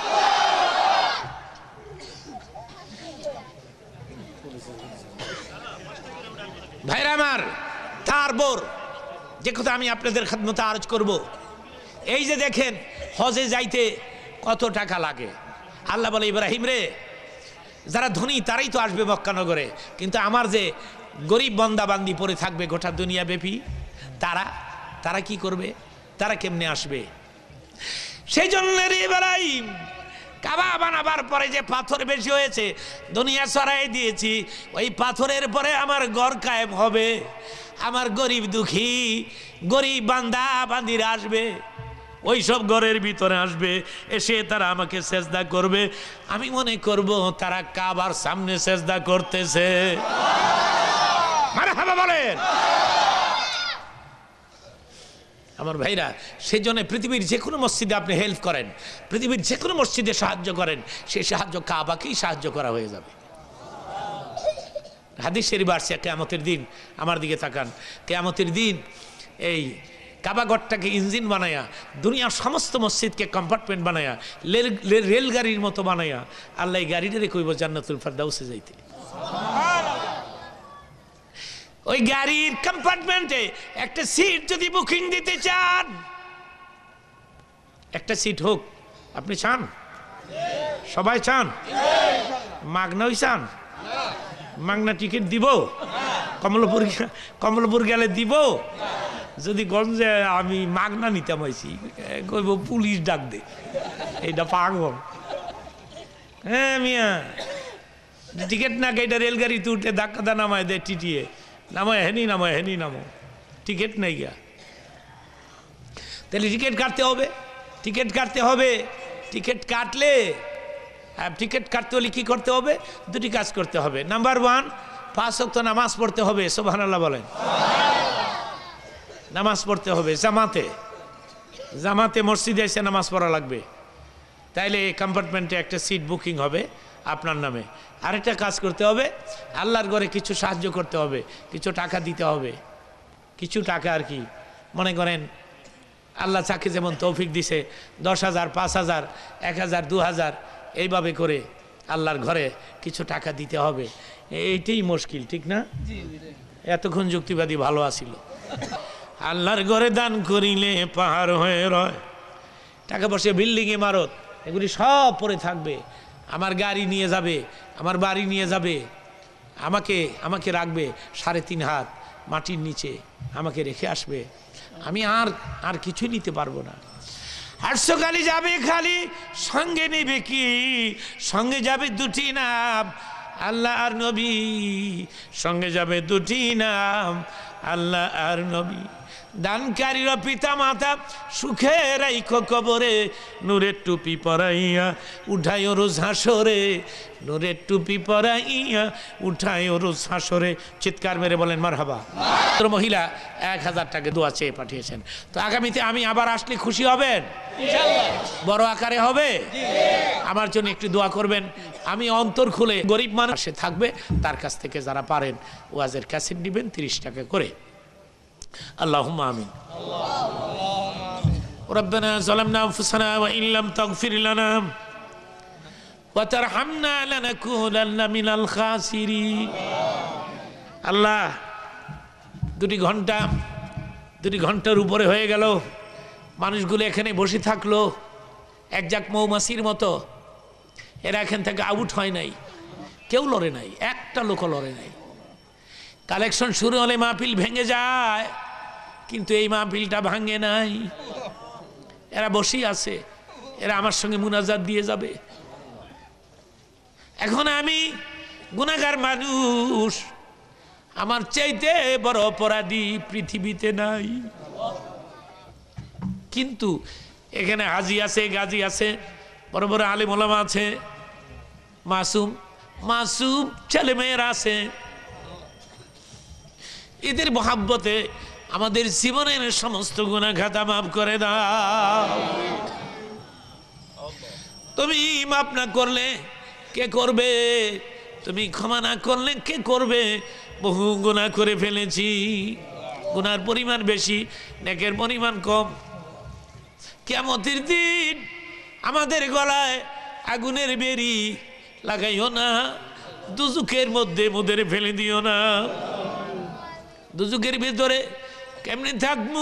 ভাইরা আমার, তারপর যে কথা আমি আপনাদের খেদমতে আরজ করব, এই যে দেখেন হজে যাইতে কত টাকা লাগে। আল্লাহ বলে, ইব্রাহিম রে, যারা ধনী তারাই তো আসবে মক্কানগরে, কিন্তু আমার যে গরিব বান্দা বান্দি পড়ে থাকবে গোটা দুনিয়া ব্যাপী, তারা তারা কি করবে? তারা কেমনে আসবে? সেই জন্য রে ইব্রাহিম, কাবা বানাবার পরে যে পাথর বেশি হয়েছে দুনিয়া ছড়াই দিয়েছি, ওই পাথরের পরে আমার ঘর কায়েম হবে। আমার গরিব দুঃখী গরিব বান্দা বান্দিরা আসবে, ওই সব ঘরের ভিতরে আসবে, এসে তারা আমাকে সেজদা করবে। আমি মনে করব তারা কাবার সামনে সেজদা করতেছে। মারহাবা বলেন। আমার ভাইরা, সেই জন্য পৃথিবীর যে কোনো মসজিদে আপনি হেল্প করেন, পৃথিবীর যে কোনো মসজিদে সাহায্য করেন, সেই সাহায্য কাবাকেই সাহায্য করা হয়ে যাবে। হাদিস শরীফে আসছে কিয়ামতের দিন, আমার দিকে তাকান, কিয়ামতের দিন এই কাবাগরটাকে ইঞ্জিন বানায়া, দুনিয়ার সমস্ত মসজিদকে কম্পার্টমেন্ট বানায়া, রেলগাড়ির মতো বানায়া আল্লাহ গাড়িটারে কইব জান্নাতুল ফেরদাউসে যাইতে। ওই গাড়ির কম্পার্টমেন্টে একটা সিট যদি বুকিং দিতে চান, একটা সিট হোক, আপনি চান? সবাই চান? মাগনাই চান? মাগনা টিকিট দিব? কমলপুর কমলপুর গেলে দিব? যদি গঞ্জে আমি মাগনা নিতাম হয়েছি, কইব পুলিশ ডাক দে, এইটা পাগল। হ্যাঁ মিয়া, টিকিট না কেটে রেলগাড়িতে উঠে ধাক্কা দা নামায় দে, টিটিয়ে নামায় হেনি নামায় হেনি নামো, টিকিট নেই গা। তাহলে টিকিট কাটতে হবে, টিকিট কাটতে হবে। টিকিট কাটলে, টিকিট কাটতে হলে কি করতে হবে? দুটি কাজ করতে হবে। নাম্বার ওয়ান, পাঁচ ওয়াক্ত নামাজ পড়তে হবে। সুবহানাল্লাহ বলেন। নামাজ পড়তে হবে জামাতে, জামাতে মসজিদে এসে নামাজ পড়া লাগবে। তাইলে কম্পার্টমেন্টে একটা সিট বুকিং হবে আপনার নামে। আরেকটা কাজ করতে হবে, আল্লাহর ঘরে কিছু সাহায্য করতে হবে, কিছু টাকা দিতে হবে, কিছু টাকা আর কি। মনে করেন আল্লাহ চাকে যেমন তৌফিক দিছে, দশ হাজার, পাঁচ হাজার, এক হাজার, দু হাজার, এইভাবে করে আল্লাহর ঘরে কিছু টাকা দিতে হবে। এইটাই মুশকিল, ঠিক না? এতক্ষণ যুক্তিবাদী ভালো আসিল। আল্লাহর ঘরে দান করিলে পাহাড় হয়ে রয়। টাকা পয়সা, বিল্ডিং, ইমারত এগুলি সব পড়ে থাকবে, আমার গাড়ি নিয়ে যাবে, আমার বাড়ি নিয়ে যাবে, আমাকে আমাকে রাখবে সাড়ে তিন হাত মাটির নিচে, আমাকে রেখে আসবে, আমি আর আর কিছুই নিতে পারবো না। আটশো খালি যাবে খালি, সঙ্গে নেবে কি? সঙ্গে যাবে দুটি নাম, আল্লাহ আর নবী। সঙ্গে যাবে দুটি নাম, আল্লাহ আর নবী। দানকারীর পিতা মাতা সুখে রাইখো কবরে, নূরের টুপি পরাইয়া উঠাই রোজ হাসরে, নূরের টুপি পরাইয়া উঠাই রোজ হাসরে। চিৎকার মেরে বলেন মারহাবা। মহিলা এক হাজার টাকা দোয়া চেয়ে পাঠিয়েছেন। তো আগামীতে আমি আবার আসলে খুশি হবেন? বড় আকারে হবে? আমার জন্য একটু দোয়া করবেন। আমি অন্তর খুলে, গরিব মানুষ থাকবে তার কাছ থেকে যারা পারেন ওয়াজের ক্যাসেট নেবেন তিরিশ টাকা করে। اللهم آمين. ربنا ظلمنا أنفسنا وإن لم تغفر لنا وترحمنا لنكونن من الخاسرين. আল্লাহ, দুটি ঘন্টা দুটি ঘন্টার উপরে হয়ে গেল, মানুষগুলো এখানে বসে থাকলো এক জাক মৌমাছির মতো। এরা এখান থেকে আউট হয় নাই, কেউ লড়ে নাই, একটা লোক লড়ে নাই। কালেকশন শুরু হলে মাহফিল ভেঙে যায়, কিন্তু এই মাহফিলটা ভাঙে নাই। এরা বসেই আছে, এরা আমার সঙ্গে মুনাজাত দিয়ে যাবে। এখন আমি গুনাহগার মানুষ, আমার চাইতে বড় অপরাধী পৃথিবীতে নাই। কিন্তু এখানে হাজি আছে, গাজী আছে, বড় বড় আলেম ওলামা আছে, মাসুম মাসুম ছেলে মেয়েরা আছে। এদের মহাব্বতে আমাদের জীবনের সমস্ত গুনাহ খাতা মাফ করে দাও। তুমি মাফ না করলে কে করবে? তুমি ক্ষমা না করলে কে করবে? বহু গুনাহ করে ফেলেছি, গুনার পরিমাণ বেশি, নেকের পরিমাণ কম। কিয়ামতের দিন আমাদের গলায় আগুনের বেরি লাগাইও না, দুজুকের মধ্যে মোদের ফেলে দিও না। দুজুকের ভেতরে কেমনে থাকবো?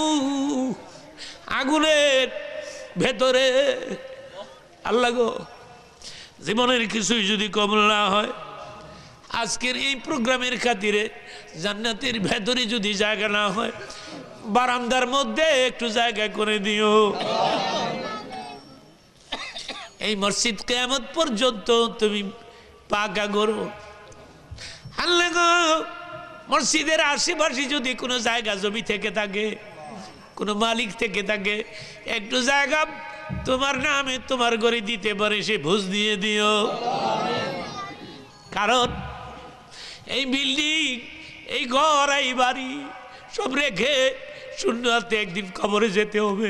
আগুনের ভেতরে। আল্লাহ গো, জীবনের কিছুই যদি কবুল না হয়, আজকের এই প্রোগ্রামের খাতিরে জান্নাতের ভেতরে যদি জায়গা না হয়, বারান্দার মধ্যে একটু জায়গা করে দিও। এই মসজিদ কিয়ামত পর্যন্ত তুমি পাকা করো। আল্লাহ গো, মসজিদের আশেপাশে যদি কোনো জায়গা জমি থেকে থাকে, কোনো মালিক থেকে থাকে, একটু জায়গা তোমার নামে তোমার ঘরে দিতে পারে, সে বুঝ দিয়ে দিও। কারণ এই বিল্ডিং, এই ঘর, এই বাড়ি সব রেখে শূন্য হাতে একদিন কবরে যেতে হবে।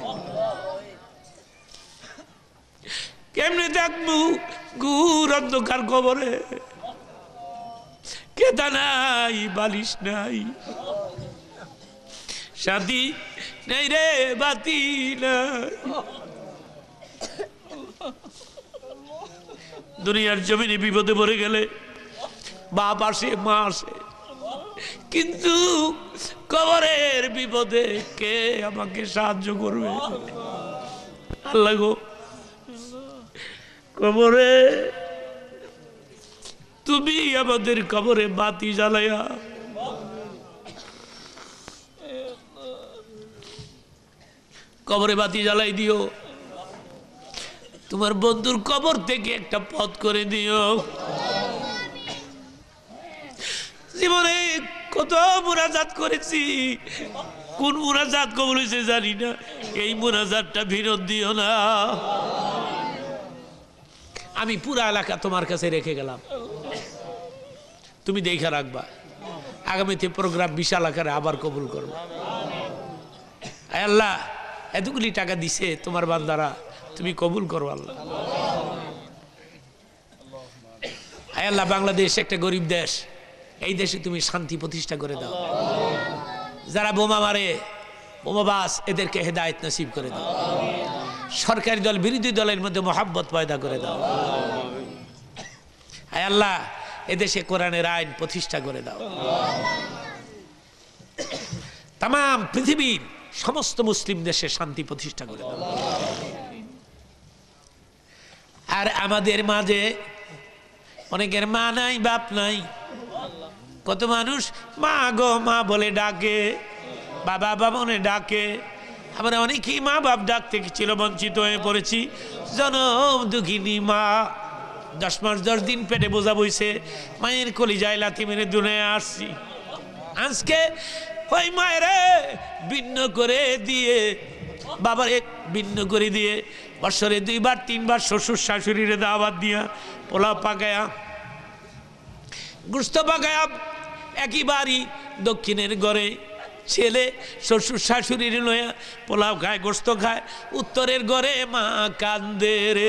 কেমনে থাকবো ঘুর অন্ধকার কবরে? কেদা নাই, বালিশ নাই, সাথী নেই রে, বাতি নাই। দুনিয়ার জমিনে বিপদে পড়ে গেলে বাপ আসে, মা আসে, কিন্তু কবরের বিপদে কে আমাকে সাহায্য করবে? আল্লাহ গো, কবরে তুমি আমাদের কবরে বাতি জ্বালাইয়া কবরে বাতি জ্বালাই দিও। তোমার বন্ধুর কবর থেকে একটা পথ করে দিও। জীবনে কত মুনাজাত করেছি, কোন মুনাজাত কবুল হয়েছে জানি না, এই মুনাজাতটা ফেরত দিও না। আমি পুরা এলাকা তোমার কাছে রেখে গেলাম, তুমি দেখে রাখবা। আগামীতে প্রোগ্রাম বিশাল আকারে আবার কবুল করবো। আল্লাহ, এতগুলি টাকা দিছে তোমার বান্দারা, তুমি কবুল করো আল্লাহ। আল্লাহ, বাংলাদেশ একটা গরিব দেশ, এই দেশে তুমি শান্তি প্রতিষ্ঠা করে দাও। যারা বোমা মারে, বোমাবাজ, এদেরকে হেদায়েত নসিব করে দাও। সরকারি দল বিরোধী দলের মধ্যে মহাব্বত পয়দা করে দাও। আয় আল্লাহ, এদেশে কোরআনের আইন প্রতিষ্ঠা করে দাও। তাম পৃথিবীর সমস্ত মুসলিম দেশে শান্তি প্রতিষ্ঠা করে দাও। আর আমাদের মাঝে অনেকের মা নাই, বাপ নাই। কত মানুষ মা গো মা বলে ডাকে, বাবা বাবা বলে ডাকে। আমরা অনেকেই মা বাপ ডাক থেকে ছিল বঞ্চিত হয়ে পড়েছি। জনম দুঃখিনী মা, দশ মাস দশ দিন পেটে বোঝা বইছে, মায়ের কলিজায় লাথি মেরে দুনিয়ায় আসছি। আজকে ওই মায়ের ভিন্ন করে দিয়ে, বাবার এক ভিন্ন করে দিয়ে, বছরে দুইবার তিনবার শ্বশুর শাশুড়ির দাওয়াত দিয়া, পোলাও পাকায়া গোস্ত পাকায়া, একইবারই দক্ষিণের ঘরে ছেলে শ্বশুর শাশুড়ির লয়া পোলাও খায়, গোস্ত খায়। উত্তরের ঘরে মা কান্দে রে।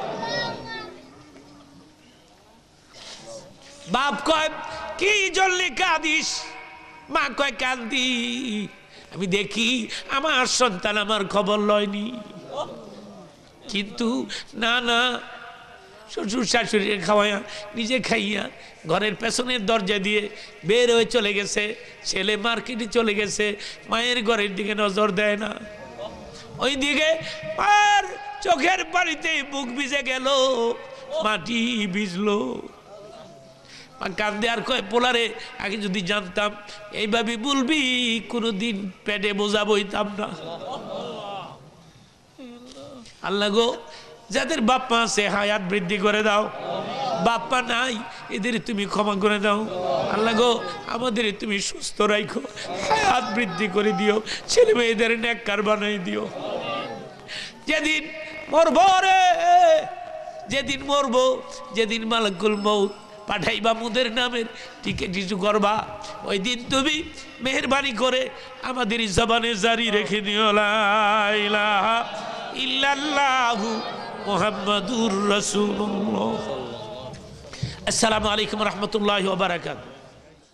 বাপ কয় কি জন্য কাঁদিস? মা কয় কান্দি, আমি দেখি আমার সন্তান আমার খবর লয়নি। কিন্তু না না, শ্বশুর শাশুড়ির খাওয়াইয়া নিজে খাইয়া ঘরের পেছনের দরজা দিয়ে বের হয়ে চলে গেছে। ছেলে মার্কেটে চলে গেছে, মায়ের ঘরের দিকে নজর দেয় না। ওই দিকে আর চোখের পানিতে বুক ভিজে গেল, মাটি ভিজলো। কান্দে আর কয় পোলারে, আগে যদি জানতাম এইভাবে বলবি কোনোদিন পেটে বোঝা বইতাম না। আল্লাহ গো, যাদের বাপ্পা আছে হায়াত বৃদ্ধি করে দাও, বাপ্পা নাই এদের তুমি ক্ষমা করে দাও। আল্লাহ গো, আমাদের তুমি সুস্থ রাখো, হায়াত বৃদ্ধি করে দিও, ছেলে মেয়েদের নেককার বানাই দিও। যেদিন মরবো রে, যেদিন মরবো, যেদিন মালাকুল মউত পাঠাইবা মুদের নামের টিকিট ইস্যু করবা, ওই দিন তুমি মেহেরবানি করে আমাদের জবানে জারি রেখে দিও লা ইলাহা ইল্লাল্লাহু মুহাম্মাদুর রাসূলুল্লাহ। আসসালামু আলাইকুম ওয়া রাহমাতুল্লাহি ওয়া বারাকাতুহু।